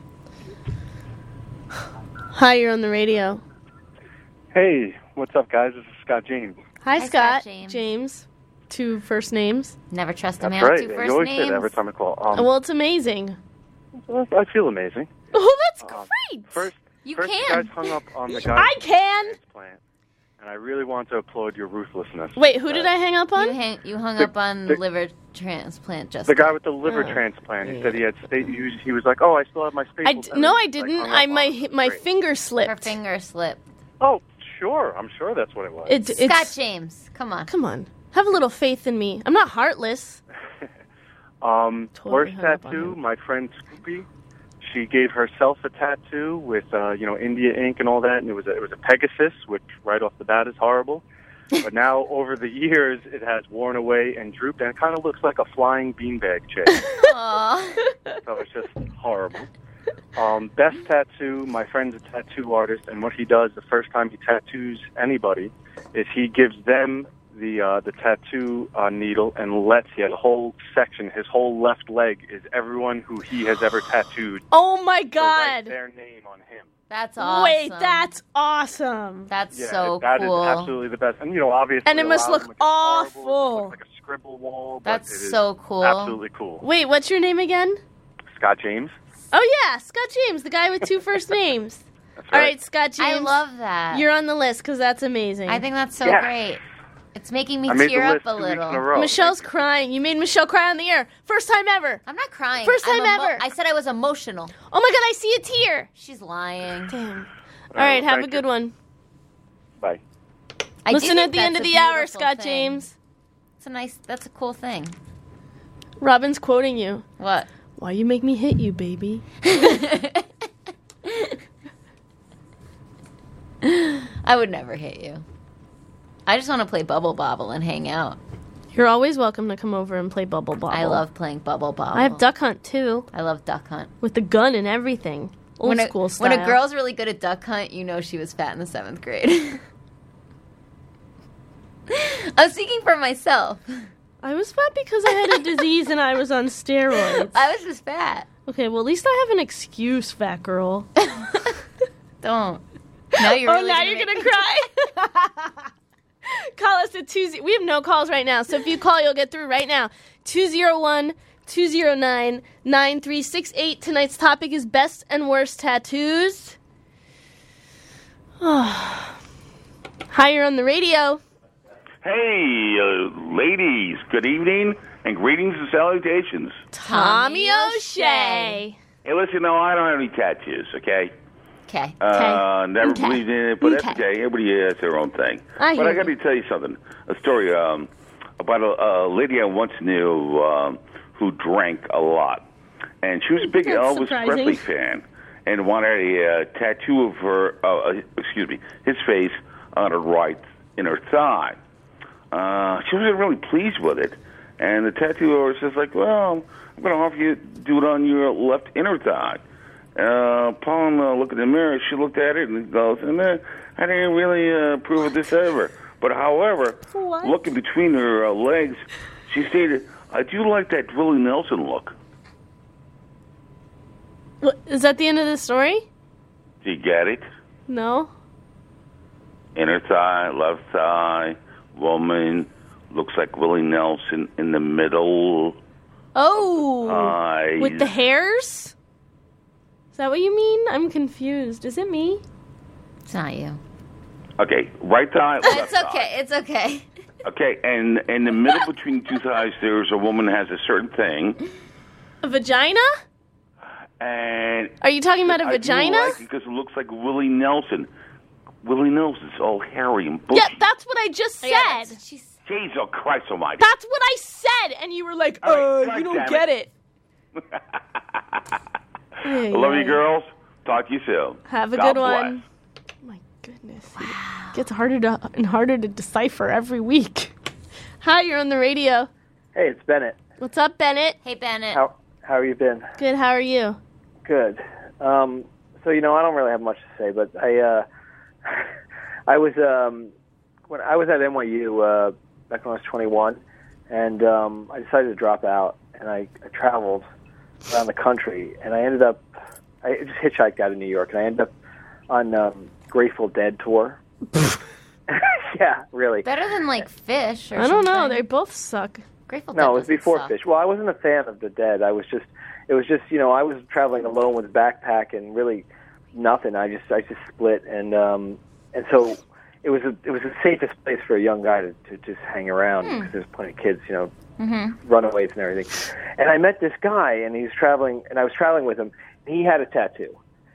Hi, you're on the radio. Hey, what's up, guys? This is Scott James. Hi, Scott. James. 2 first names. Never trust a That's man right. with 2 first You always names. say that every time I call. Well, it's amazing. I feel amazing. Oh, that's great. First, you you guys hung up on the guy. I can. Transplant, and I really want to applaud your ruthlessness. Wait, who did I hang up on? You hung up on liver transplant, The Justin. guy with the liver transplant. He said he had he was like, "Oh, I still have my staples." No, I didn't. My finger slipped. Her finger slipped. Oh, sure. I'm sure that's what it was. Scott James, come on. Come on. Have a little faith in me. I'm not heartless. Worst hung up on tattoo, my friend Scoopy. She gave herself a tattoo with India ink and all that, and it was a Pegasus, which right off the bat is horrible. But now over the years, it has worn away and drooped, and it kind of looks like a flying beanbag chair. So it's just horrible. Best tattoo, my friend's a tattoo artist, and what he does the first time he tattoos anybody is he gives them the tattoo needle and he has a whole section. His whole left leg is everyone who he has ever tattooed. Oh my to write God. their name on him. That's awesome. Wait, that's awesome. That's Yeah, that is absolutely the best. And obviously, And it must a lot of look them are just horrible. awful. It looks like a scribble wall. But That's it is so cool. Absolutely cool. Wait, what's your name again? Scott James. Oh, yeah, Scott James, the guy with 2 first names. That's All right, Scott James. I love that. You're on the list because that's amazing. I think that's so Yes. great. It's making me I made tear the up list a 2 weeks in a little. row. Michelle's crying. You made Michelle cry on the air. First time ever. I'm not crying. First time ever. I said I was emotional. Oh my God, I see a tear. She's lying. Damn. All right, have a good one. Bye. Listen at the end of the hour, Scott James. That's a cool thing. Robin's quoting you. What? Why you make me hit you, baby? I would never hit you. I just want to play Bubble Bobble and hang out. You're always welcome to come over and play Bubble Bobble. I love playing Bubble Bobble. I have Duck Hunt, too. I love Duck Hunt. With the gun and everything. Old school style. When a girl's really good at Duck Hunt, you know she was fat in the 7th grade. I'm speaking for myself. I was fat because I had a disease and I was on steroids. I was just fat. Okay, well, at least I have an excuse, fat girl. Don't. Now you're really now you're going to cry? Call us at 20. We have no calls right now, so if you call, you'll get through right now. 201-209-9368. Tonight's topic is best and worst tattoos. Hi, you're on the radio. Hey, ladies, good evening and greetings and salutations. Tommy O'Shea. Hey, listen, no, I don't have any tattoos, okay? Okay. Never believed in it, but that's okay. Everybody has their own thing. I But I got to tell you something. A story about a lady I once knew who drank a lot. And she was a big That's Elvis surprising. Presley fan and wanted a tattoo of his face on her right inner thigh. She wasn't really pleased with it. And the tattooer was just like, well, I'm going to offer you to do it on your left inner thigh. Paul looked in the mirror. She looked at it and goes, I didn't really approve of this ever. But however, looking between her legs, she stated, I do like that Willie Nelson look. What, is that the end of the story? Do you get it? No. Inner thigh, left thigh, woman, looks like Willie Nelson in the middle. Oh, Eyes. with the hairs? Is that what you mean? I'm confused. Is it me? It's not you. Okay, right thigh, left It's okay. It's okay. Okay, and in the middle between two thighs, there's a woman has a certain thing. A vagina? And Are you talking about a vagina? I do like it because it looks like Willie Nelson. Willie Nelson's all hairy and bushy. Yeah, that's what I just said. Jesus Christ almighty. That's what I said, and you were like, you don't get it. I love you, girls. Talk to you soon. Have a God good bless. one. My goodness. It gets harder and harder to decipher every week. Hi, you're on the radio. Hey, it's Bennett. What's up, Bennett? Hey, Bennett. How have you been? Good, how are you? Good. So I don't really have much to say, but I was when I was at NYU back when I was 21, and I decided to drop out, and I traveled around the country, and I just hitchhiked out of New York, and I ended up on Grateful Dead tour. Yeah, really. Better than like Fish or I don't know. something. They both suck. Grateful No, Dead it was doesn't before suck. Fish. Well, I wasn't a fan of the Dead. I was just I was traveling alone with a backpack and really nothing. I just split, and so it was the safest place for a young guy to just hang around because there's plenty of kids, runaways and everything. And I met this guy, and he was traveling, and I was traveling with him. And he had a tattoo.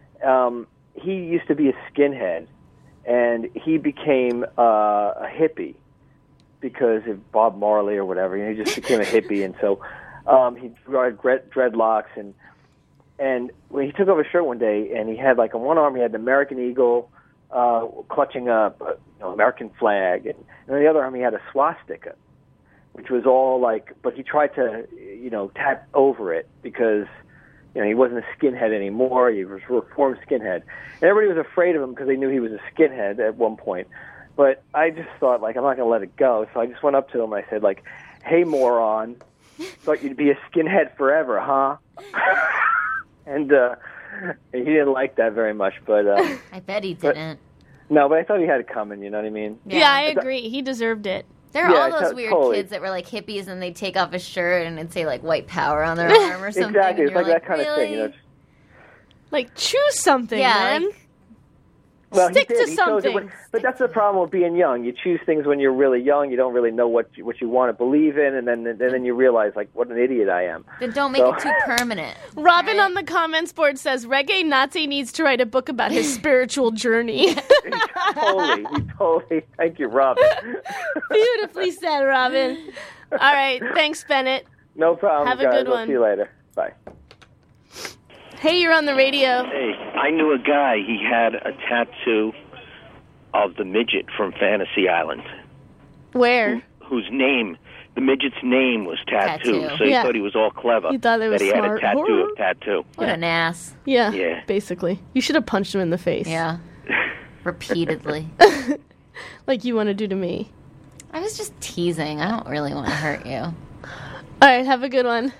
He used to be a skinhead, and he became a hippie because of Bob Marley or whatever. He just became a hippie, and so he had dreadlocks, and when he took off his shirt one day, and he had like on one arm he had an American eagle clutching a American flag, and on the other arm he had a swastika, which was all like, but he tried to tap over it because he wasn't a skinhead anymore. He was a reformed skinhead, and everybody was afraid of him because they knew he was a skinhead at one point. But I just thought, like, I'm not going to let it go. So I just went up to him and I said, like, hey, moron, thought you'd be a skinhead forever, huh? And he didn't like that very much. But I bet he didn't. No, but I thought he had it coming, you know what I mean? Yeah, I agree. He deserved it. There are all those weird kids that were like hippies and they'd take off a shirt and it'd say like white power on their arm or something. Exactly. And It's like you're that kind of thing. Like, choose something, man. Well, Stick he did. to He chose something. but that's the problem with being young. You choose things when you're really young. You don't really know what you want to believe in, and then you realize, like, what an idiot I am. Then don't make it too permanent. Robin on the comments board says Reggae Nazi needs to write a book about his spiritual journey. Totally. Thank you, Robin. Beautifully said, Robin. All right. Thanks, Bennett. No problem, Have a guys. good I'll one. see you later. Bye. Hey, you're on the radio. Hey, I knew a guy, he had a tattoo of the midget from Fantasy Island. Where? Whose name, the midget's name was Tattoo. So he thought he was all clever. He thought it was that he smart. had a tattoo of Tattoo. What an ass. Yeah, basically. You should have punched him in the face. Yeah. Repeatedly. Like you want to do to me. I was just teasing. I don't really want to hurt you. All right, have a good one.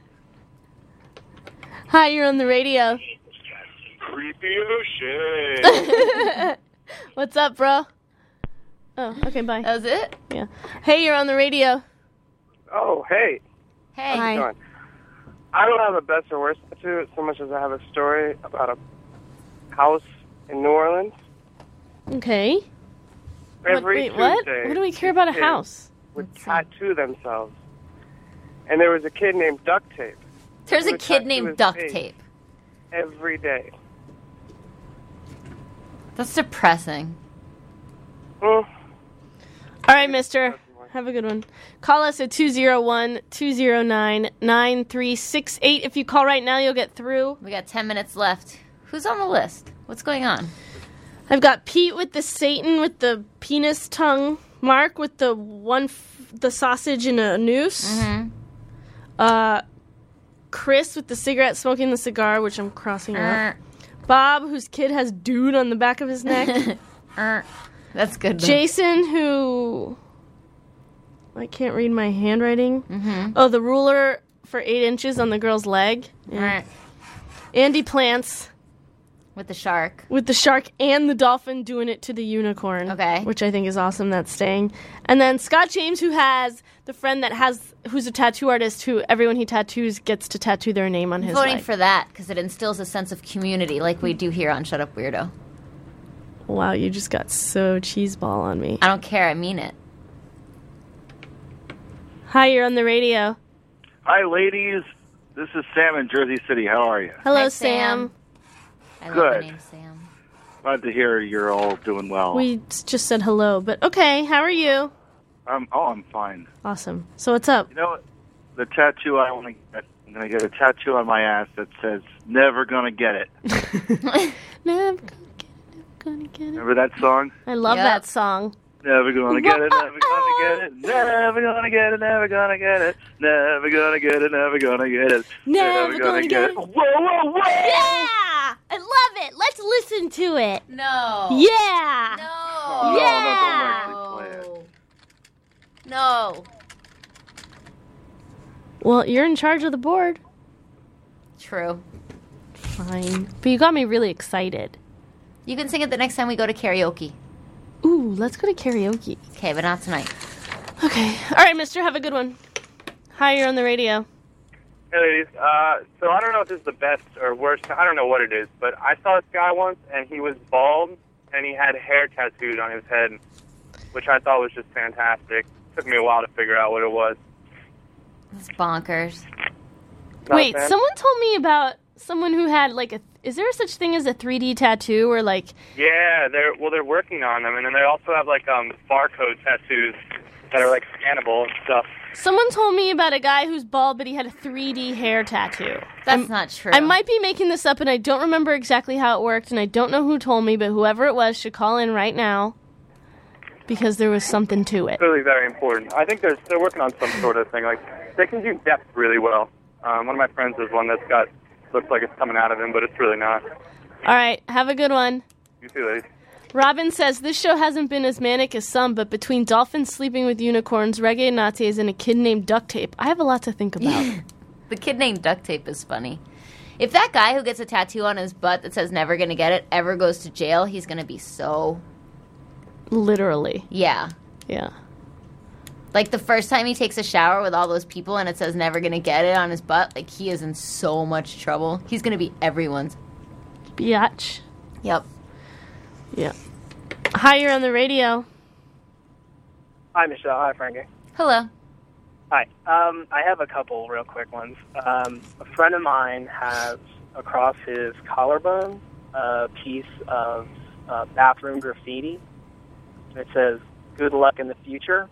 Hi, you're on the radio. Creepy O'Shea. What's up, bro? Oh, okay, bye. That was it? Yeah. Hey, you're on the radio. Oh, hey. Hey. How's it going? I don't have a best or worst tattoo so much as I have a story about a house in New Orleans. Okay. Every what? Tuesday, What do we care about a kids house? would tattoo themselves. And there was a kid named Duct Tape. There's who a would kid tattoo named his Duct face Tape. Every day. That's depressing. All right, mister. Have a good one. Call us at 201-209-9368. If you call right now, you'll get through. We got 10 minutes left. Who's on the list? What's going on? I've got Pete with the Satan with the penis tongue. Mark with the the sausage in a noose. Mm-hmm. Chris with the cigarette smoking the cigar, which I'm crossing out. Bob, whose kid has dude on the back of his neck. That's good. Jason, who... I can't read my handwriting. Mm-hmm. Oh, the ruler for 8 inches on the girl's leg. Yeah. Andy Plants. With the shark. With the shark and the dolphin doing it to the unicorn. Okay. Which I think is awesome. That's staying. And then Scott James, who has the friend who's a tattoo artist who everyone he tattoos gets to tattoo their name on his Voting leg. for that because it instills a sense of community like we do here on Shut Up Weirdo. Wow, you just got so cheeseball on me. I don't care. I mean it. Hi, you're on the radio. Hi, ladies. This is Sam in Jersey City. How are you? Hello, Hi, Sam. I love Good. the name Sam. Glad to hear you're all doing well. We just said hello, but okay. How are you? I'm fine. Awesome. So what's up? You know, the tattoo I want to get, I'm going to get a tattoo on my ass that says, never gonna get it. Never gonna get it. Remember that song? I love that song. Never gonna get it, never gonna get it, never gonna get it, never gonna get it, never gonna get it, never gonna get it, Never gonna get it. Whoa, whoa, whoa! Yeah! I love it. Let's listen to it. No. Yeah. No. Yeah. No. Well, you're in charge of the board. True. Fine. But you got me really excited. You can sing it the next time we go to karaoke. Ooh, let's go to karaoke. Okay, but not tonight. Okay. All right, mister. Have a good one. Hi, you're on the radio. Hey, ladies. So I don't know if this is the best or worst. I don't know what it is, but I saw this guy once, and he was bald, and he had hair tattooed on his head, which I thought was just fantastic. Took me a while to figure out what it was. It's bonkers. Wait, someone told me about someone who had like a... Is there such thing as a 3D tattoo or like... Yeah, they're working on them, and then they also have like barcode tattoos that are like scannable and stuff. Someone told me about a guy who's bald, but he had a 3D hair tattoo. That's not true. I might be making this up, and I don't remember exactly how it worked, and I don't know who told me, but whoever it was should call in right now because there was something to it. Clearly very important. I think they're working on some sort of thing. Like, they can do depth really well. One of my friends has one that's got... looks like it's coming out of him, but it's really not. All right, have a good one. You too, ladies. Robin says, this show hasn't been as manic as some, but between dolphins sleeping with unicorns, reggae Nazis, and a kid named Duct Tape, I have a lot to think about. The kid named Duct Tape is funny. If that guy who gets a tattoo on his butt that says never gonna get it ever goes to jail, he's gonna be so... Literally. Yeah. Yeah. Like the first time he takes a shower with all those people and it says never gonna get it on his butt, like he is in so much trouble. He's gonna be everyone's biatch. Yep. Yeah. Hi, you're on the radio. Hi, Michelle. Hi, Frankie. Hello. Hi. I have a couple real quick ones. A friend of mine has across his collarbone a piece of bathroom graffiti. It says, "Good luck in the future."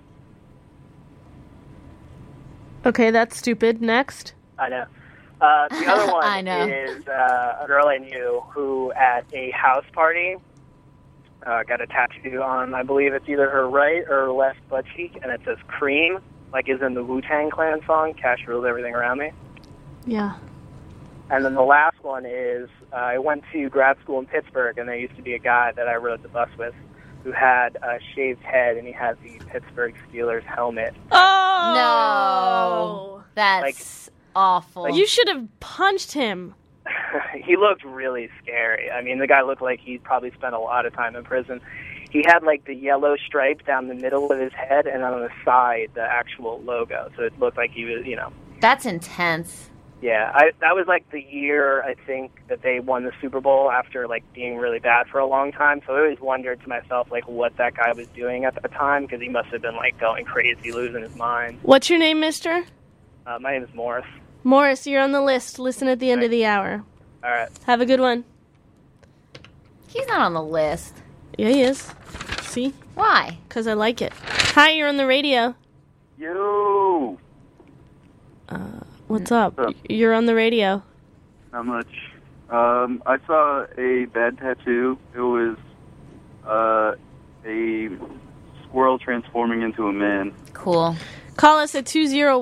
Okay, that's stupid. Next. I know. The other one I know. is a girl I knew who at a house party got a tattoo on, I believe it's either her right or left butt cheek, and it says "Cream," like is in the Wu-Tang Clan song, "Cash Rules Everything Around Me." Yeah. And then the last one is I went to grad school in Pittsburgh, and there used to be a guy that I rode the bus with who had a shaved head, and he had the Pittsburgh Steelers helmet. Oh! No. That's awful. You should have punched him. He looked really scary. I mean, the guy looked like he'd probably spent a lot of time in prison. He had, like, the yellow stripe down the middle of his head, and on the side, the actual logo. So it looked like he was, you know. That's intense. Yeah, that was, like, the year, I think, that they won the Super Bowl after, like, being really bad for a long time. So I always wondered to myself, like, what that guy was doing at the time, because he must have been, like, going crazy, losing his mind. What's your name, mister? My name is Morris. Morris, you're on the list. Listen at the end of the hour. All right. Have a good one. He's not on the list. Yeah, he is. See? Why? Because I like it. Hi, you're on the radio. Yo! What's up? You're on the radio. Not much. I saw a bad tattoo. It was a squirrel transforming into a man. Cool. Call us at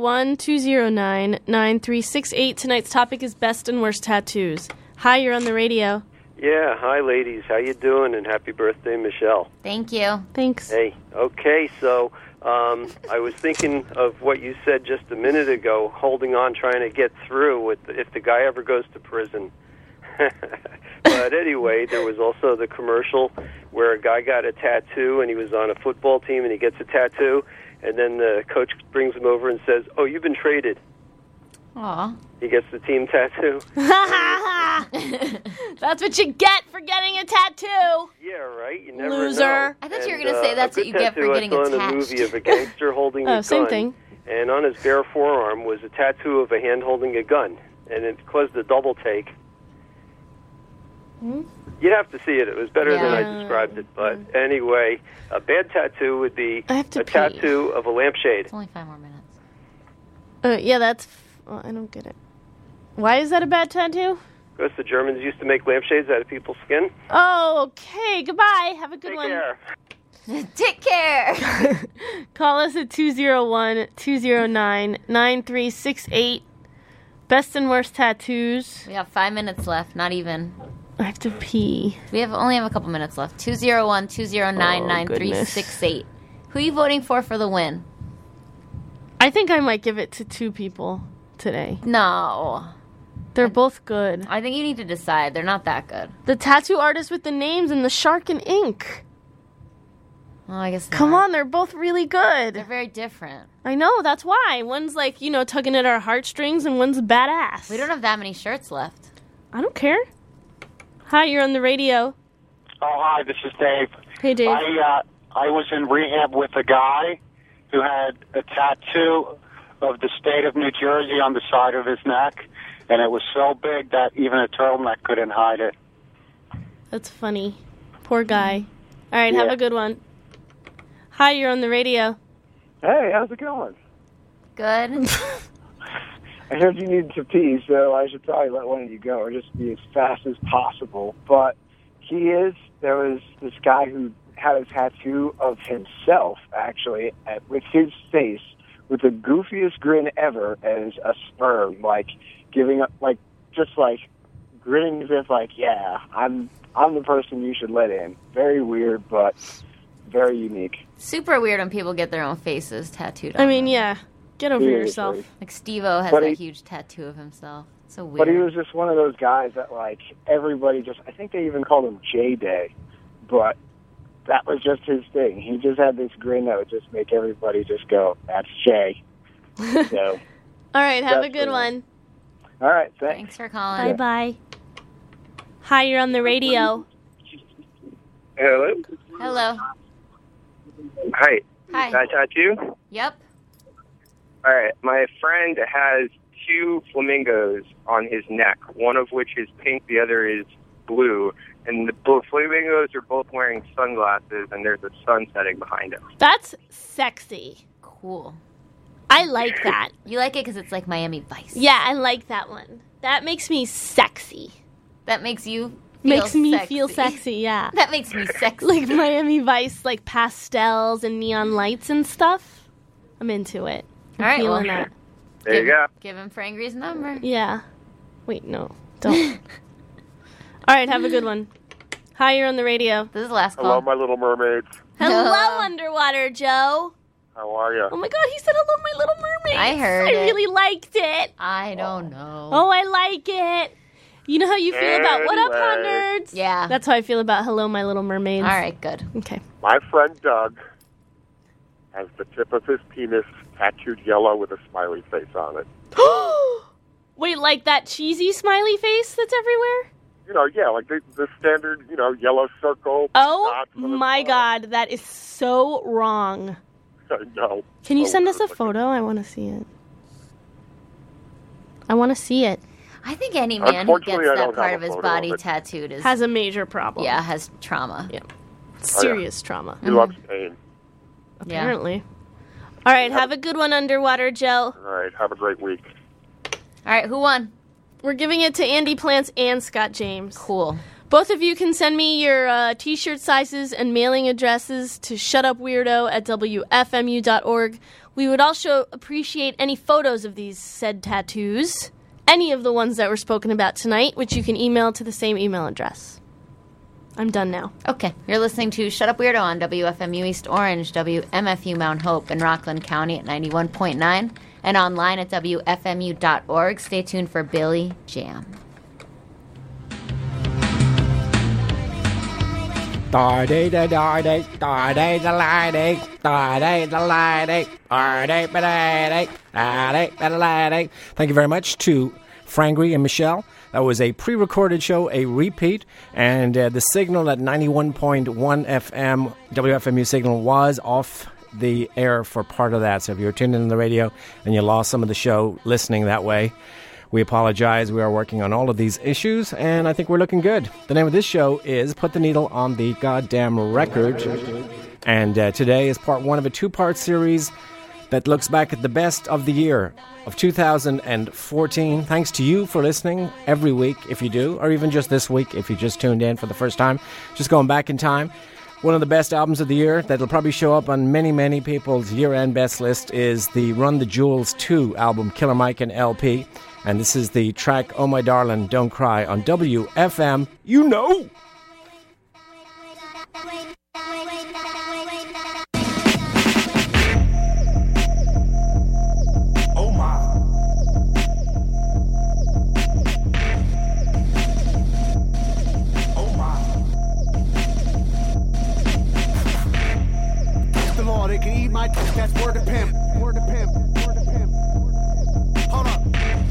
201-209-9368. Tonight's topic is best and worst tattoos. Hi, you're on the radio. Yeah, hi ladies. How you doing? And happy birthday, Michelle. Thank you. Thanks. Hey, okay, so I was thinking of what you said just a minute ago, holding on, trying to get through with if the guy ever goes to prison. But anyway, there was also the commercial where a guy got a tattoo and he was on a football team and he gets a tattoo, and then the coach brings him over and says, "Oh, you've been traded." Aw. He gets the team tattoo. That's what you get for getting a tattoo. Yeah, right? You never Loser. know. I thought you were going to say that's what you get for getting I saw in attached. a movie of a gangster holding a gun. Same thing. And on his bare forearm was a tattoo of a hand holding a gun. And it caused a double take. You'd have to see it. It was better than I described it. But anyway, a bad tattoo would be a tattoo of a lampshade. It's only 5 more minutes. Yeah, that's... Well, I don't get it. Why is that a bad tattoo? Because the Germans used to make lampshades out of people's skin. Oh, okay. Goodbye. Have a good one. Take care. Call us at 201-209-9368. Best and worst tattoos. We have 5 minutes left. Not even. I have to pee. We only have a couple minutes left. 201-209-9368. Who are you voting for the win? I think I might give it to 2 people today. No. They're both good. I think you need to decide. They're not that good. The tattoo artist with the names and the shark and ink. Oh, I guess Come on, they're both really good. They're very different. I know, that's why. One's like, tugging at our heartstrings, and one's badass. We don't have that many shirts left. I don't care. Hi, you're on the radio. Oh, hi, this is Dave. Hey, Dave. I was in rehab with a guy who had a tattoo of the state of New Jersey on the side of his neck, and it was so big that even a turtleneck couldn't hide it. That's funny. Poor guy. All right, have a good one. Hi, you're on the radio. Hey, how's it going? Good. I heard you needed to pee, so I should probably let one of you go, or just be as fast as possible. But there was this guy who had a tattoo of himself, actually, with his face, with the goofiest grin ever as a sperm, giving up, grinning as if, yeah, I'm the person you should let in. Very weird, but very unique. Super weird when people get their own faces tattooed on I mean, yeah. Get over yourself. Like Steve-O has a huge tattoo of himself. So weird. But he was just one of those guys that, everybody I think they even called him J-Day. But that was just his thing. He just had this grin that would just make everybody just go, that's Jay. So, all right, have a good one. All right, Thanks for calling. Bye-bye. Hi, you're on the radio. Hello. Hello. Hi. Hi. Can I tattoo? Yep. All right. My friend has 2 flamingos on his neck, one of which is pink, the other is blue. And the flamingos are both wearing sunglasses, and there's a sun setting behind them. That's sexy. Cool. I like that. You like it because it's like Miami Vice. Yeah, I like that one. That makes me sexy. That makes you Makes me feel sexy, yeah. That makes me sexy. Like Miami Vice, like pastels and neon lights and stuff. I'm into it. I'm All right, feeling well, that. There you go. Give him Frangry's number. Yeah. Wait, no. Don't. All right, have a good one. Hi, you're on the radio. This is the last call. Hello, my little mermaids. Hello, Underwater Joe. How are you? Oh my God, he said hello, my little mermaid. I heard I it. really liked it. I don't know. Oh, I like it. You know how you feel about what up, hot nerds? Yeah. That's how I feel about hello, my little mermaids. All right, good. Okay. My friend Doug has the tip of his penis tattooed yellow with a smiley face on it. Wait, like that cheesy smiley face that's everywhere? You know, yeah, like the standard, yellow circle. Oh, my God. That is so wrong. I know. Can you send us a photo? I want to see it. I want to see it. I think any man who gets Unfortunately, I that don't part have of a his photo body of it. tattooed Has a major problem. Yeah, has trauma. Yeah. Serious trauma. He loves pain. Apparently. All right, have a good one, Underwater Joe. All right, have a great week. All right, who won? We're giving it to Andy Plants and Scott James. Cool. Both of you can send me your T-shirt sizes and mailing addresses to shutupweirdo@wfmu.org. We would also appreciate any photos of these said tattoos, any of the ones that were spoken about tonight, which you can email to the same email address. I'm done now. Okay, you're listening to Shut Up Weirdo on WFMU East Orange, WMFU Mount Hope in Rockland County at 91.9, and online at WFMU.org. Stay tuned for Billy Jam. Thank you very much to Frangry and Michelle. That was a pre-recorded show, a repeat, and the signal at 91.1 FM, WFMU signal, was off the air for part of that. So if you were tuned in on the radio and you lost some of the show listening that way, we apologize. We are working on all of these issues, and I think we're looking good. The name of this show is Put the Needle on the Goddamn Record, and today is part 1 of a 2-part series that looks back at the best of the year of 2014. Thanks to you for listening every week, if you do, or even just this week, if you just tuned in for the first time. Just going back in time. One of the best albums of the year that'll probably show up on many, many people's year-end best list is the Run the Jewels 2 album, Killer Mike and LP. And this is the track, Oh My Darling, Don't Cry, on WFM. You know! Oh my. Oh my. The law, they can eat my that's word to pimp. Word to pimp. Word to pimp. Hold up.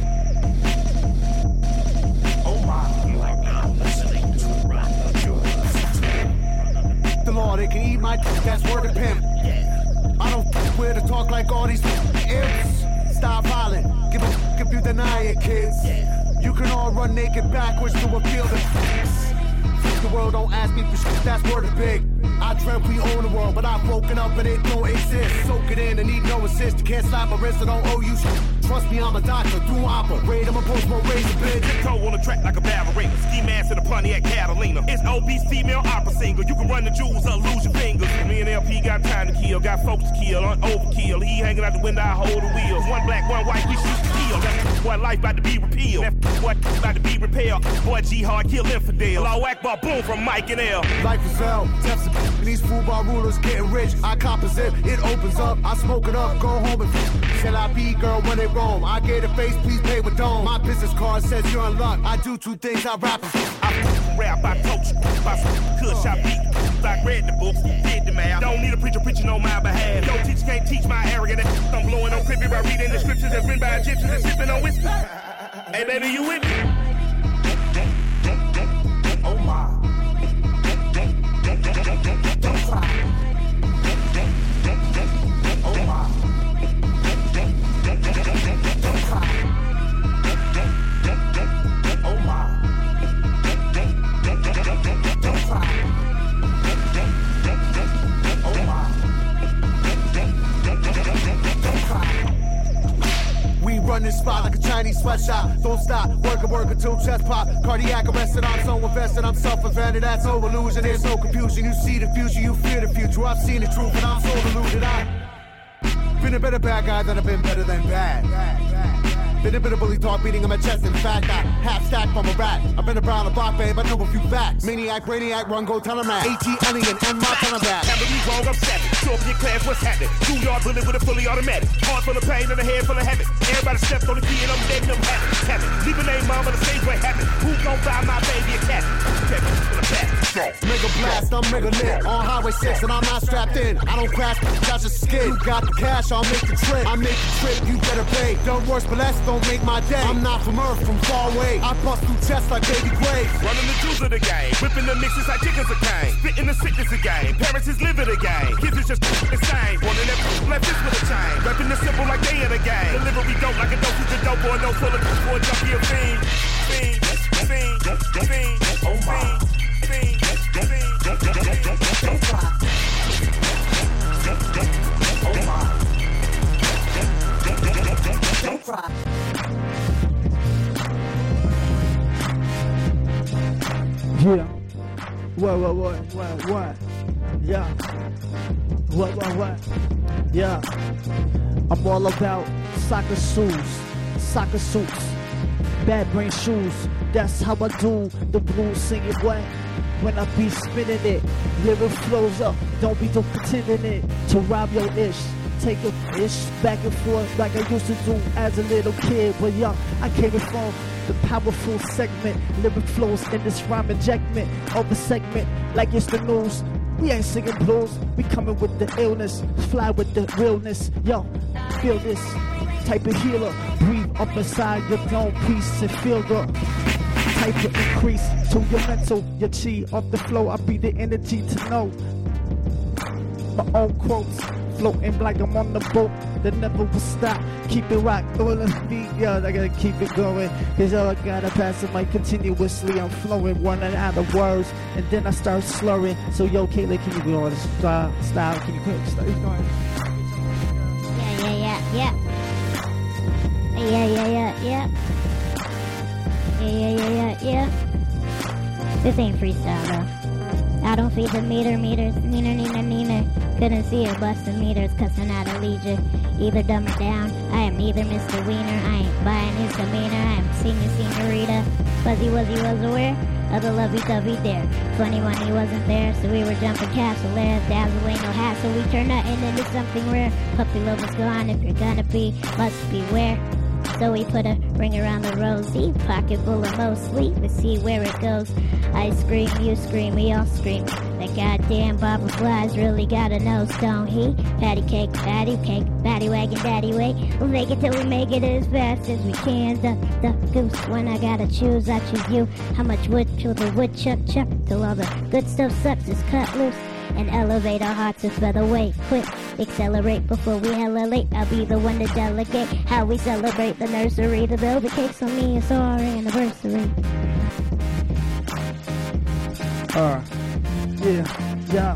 Oh my. You are now listening to Run the Jewels. The law, they can eat my that's word to pimp. I don't wear to talk like all these imps. Stop hollering. Give a if you deny it, kids. You can all run naked backwards to a field of the world don't ask me for shit, that's word is big. I dreamt we own the world, but I've woken up and it don't exist. Soak it in and need no assist. You can't slap my wrist, I don't owe you shit. Trust me, I'm a doctor, do operate. I'm a post-mo razor bitch. Tiptoe on the track like a ballerina. Ski mask in a Pontiac Catalina. It's obese female opera singer. You can run the jewels or lose your fingers. Me and LP got time to kill, got folks to kill, on overkill. He hanging out the window, I hold the wheels. One black, one white, we shoot to kill. That boy life about to be repealed. That boy about to be repelled. Boy G hard kill infidel. Law Akbar boom from Mike and L. Life is hell, death's a and these football rulers getting rich. I cop a zip, it opens up. I smoke it up, go home and shall I be girl when they roam? I gave a face, please pay with dome. My business card says you're in luck. I do 2 things, I rap. I rap, I coach, I kush, I beat. I read the books, did the math. Don't need a preacher preaching on my behalf. Yo, teacher can't teach my arrogant ass. I'm blowing on crippy by reading the scriptures that's written by Egyptians and sipping on whiskey. Hey, baby, you with me? Oh, my. hot like a Chinese sweatshop. Don't stop, work until chest pop. Cardiac arrested, I'm so invested, I'm self-invented. That's no illusion, there's no confusion. You see the future, you fear the future. I've seen the truth and I'm so deluded. I've been a better bad guy than I've been better than bad. Been a bit of bully talk beating on my chest. In fact, I half stack from a rat. I've been around the block, babe, I know a few facts. Maniac, brainiac, run, go, tell him that. AT, Onion, and my ton of that. Never be wrong, I'm savage. Show up in your class, what's happening? 2-yard bullet with a fully automatic. Heart full of pain and a head full of habit. Everybody stepped on the key and I'm letting them have it. Leave a name, mama, the stage where happen. Who gon' buy my baby a cat? Mega blast, I'm mega lit. On Highway 6 and I'm not strapped in. I don't crash, that's just skin. You got the cash, I'll make the trip. I make the trip, you better pay. Don't worse, but less, don't make my day. I'm not from Earth, from far away. I bust through chests like baby Gray. Running the juice of the game. Whipping the mixes like chickens a cane. Spitting the sickness again. Parents is living again. Kids is just insane. Wanting that left this with a chain. Rapping the simple like they in a game. Delivery dope like a dope to the dope boy. No full of for a junkie or fiend. Fiend. Oh my. Don't cry. Yeah. What? Yeah. What? Yeah. I'm all about soccer suits, bad brain shoes. That's how I do the blues singing what? When I be spinning it, lyric flows up. Don't be pretending it to rob your ish. Take a ish back and forth like I used to do as a little kid. But young, I came from the powerful segment. Lyric flows in this rhyme injectment of the segment like it's the news. We ain't singing blues, we coming with the illness, fly with the realness. Yo, feel this type of healer. Breathe up inside your dome piece and feel the type of increase to your mental, your chi off the flow. I be the energy to know my own quotes. Floating like I'm on the boat that never will stop. Keep it rock, all of me, yo, I gotta keep it going. Cause yo, I gotta pass the mic continuously. I'm flowing, running out of words, and then I start slurring. So yo, Kayla, can you go on this style? Can you start going? Yeah. This ain't freestyle though. I don't feed the meters, neener. Couldn't see it, busting meters, cussing out of leisure. Either dumb or down, I am neither Mr. Wiener. I ain't buying his demeanor, I am senior senorita. Fuzzy Wuzzy was aware of the lovey-dovey there. Funny when he wasn't there, so we were jumping castle there. Dazzle ain't no hassle, we turn nothing into something rare. Puppy love was gone, if you're gonna be, must beware. So we put a ring around the rosy, pocket full of mostly, we see where it goes. I scream, you scream, we all scream. That goddamn Baba Flies really got a nose, don't he? Patty cake, batty wagon, daddy way. We'll make it till we make it as fast as we can. The goose, when I gotta choose, I choose you. How much wood till the woodchuck chuck till all the good stuff sucks is cut loose. And elevate our hearts to featherweight. Quick, accelerate before we hella late. I'll be the one to delegate how we celebrate the nursery. The build the cakes on me, it's our anniversary. Yeah.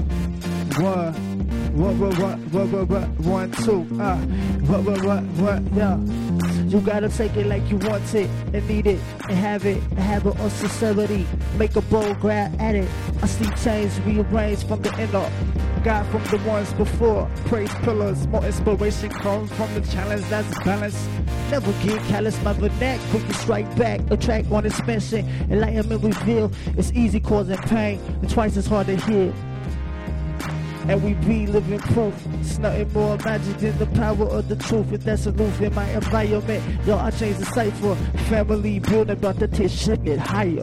One, two, yeah. You gotta take it like you want it and need it and have it on sincerity. Make a bold grab at it. I see change rearranged from the inner. God from the ones before. Praise pillars. More inspiration comes from the challenge that's balanced. Never get callous, my neck. Quick to strike back. Attract on expansion. Enlightenment reveal. It's easy causing pain and twice as hard to heal. And we be living proof. It's nothing more magic than the power of the truth. If that's aloof in my environment, yo, I change the cipher. Family building, about to take shit get higher.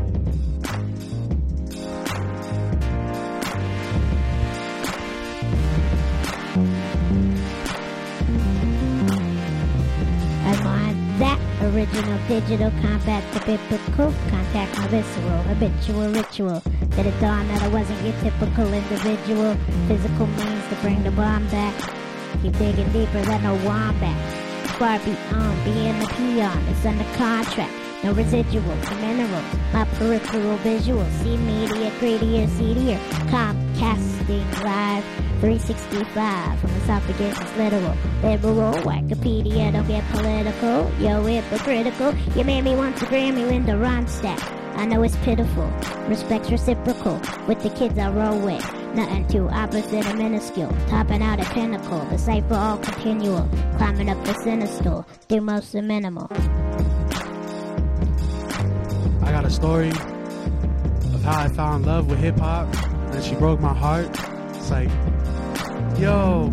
Original digital combat the biblical contact my visceral habitual ritual that it dawned that I wasn't your typical individual. Physical means to bring the bomb back. Keep digging deeper than a wombat. Far beyond being the peon. It's under contract. No residuals, the minerals, my peripheral visual. See media, greedier, seedier. Comcasting live 365 from esophagus is literal. Liberal, Wikipedia, don't get political. Yo, hypocritical. You made me want to Grammy Linda Ronstadt. I know it's pitiful. Respect's reciprocal. With the kids I roll with. Nothing too opposite or minuscule. Topping out a pinnacle. The cipher all continual. Climbing up the sinister. Do most of minimal. I got a story of how I found love with hip hop. And she broke my heart. It's like, yo,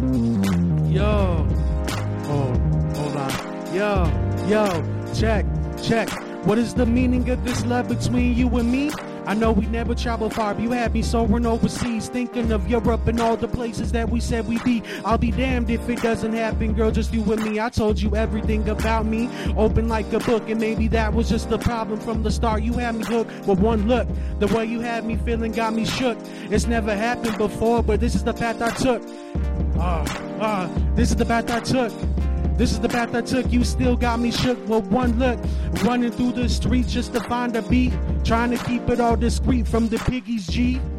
oh, hold on, yo, check, what is the meaning of this love between you and me? I know we never traveled far, but you had me soaring overseas, thinking of Europe and all the places that we said we'd be. I'll be damned if it doesn't happen, girl, just you and me. I told you everything about me, open like a book, and maybe that was just the problem from the start. You had me hooked with one look. The way you had me feeling got me shook. It's never happened before, but this is the path I took. This is the path I took. This is the path I took, you still got me shook with one look. Running through the streets just to find a beat. Trying to keep it all discreet from the piggies, G.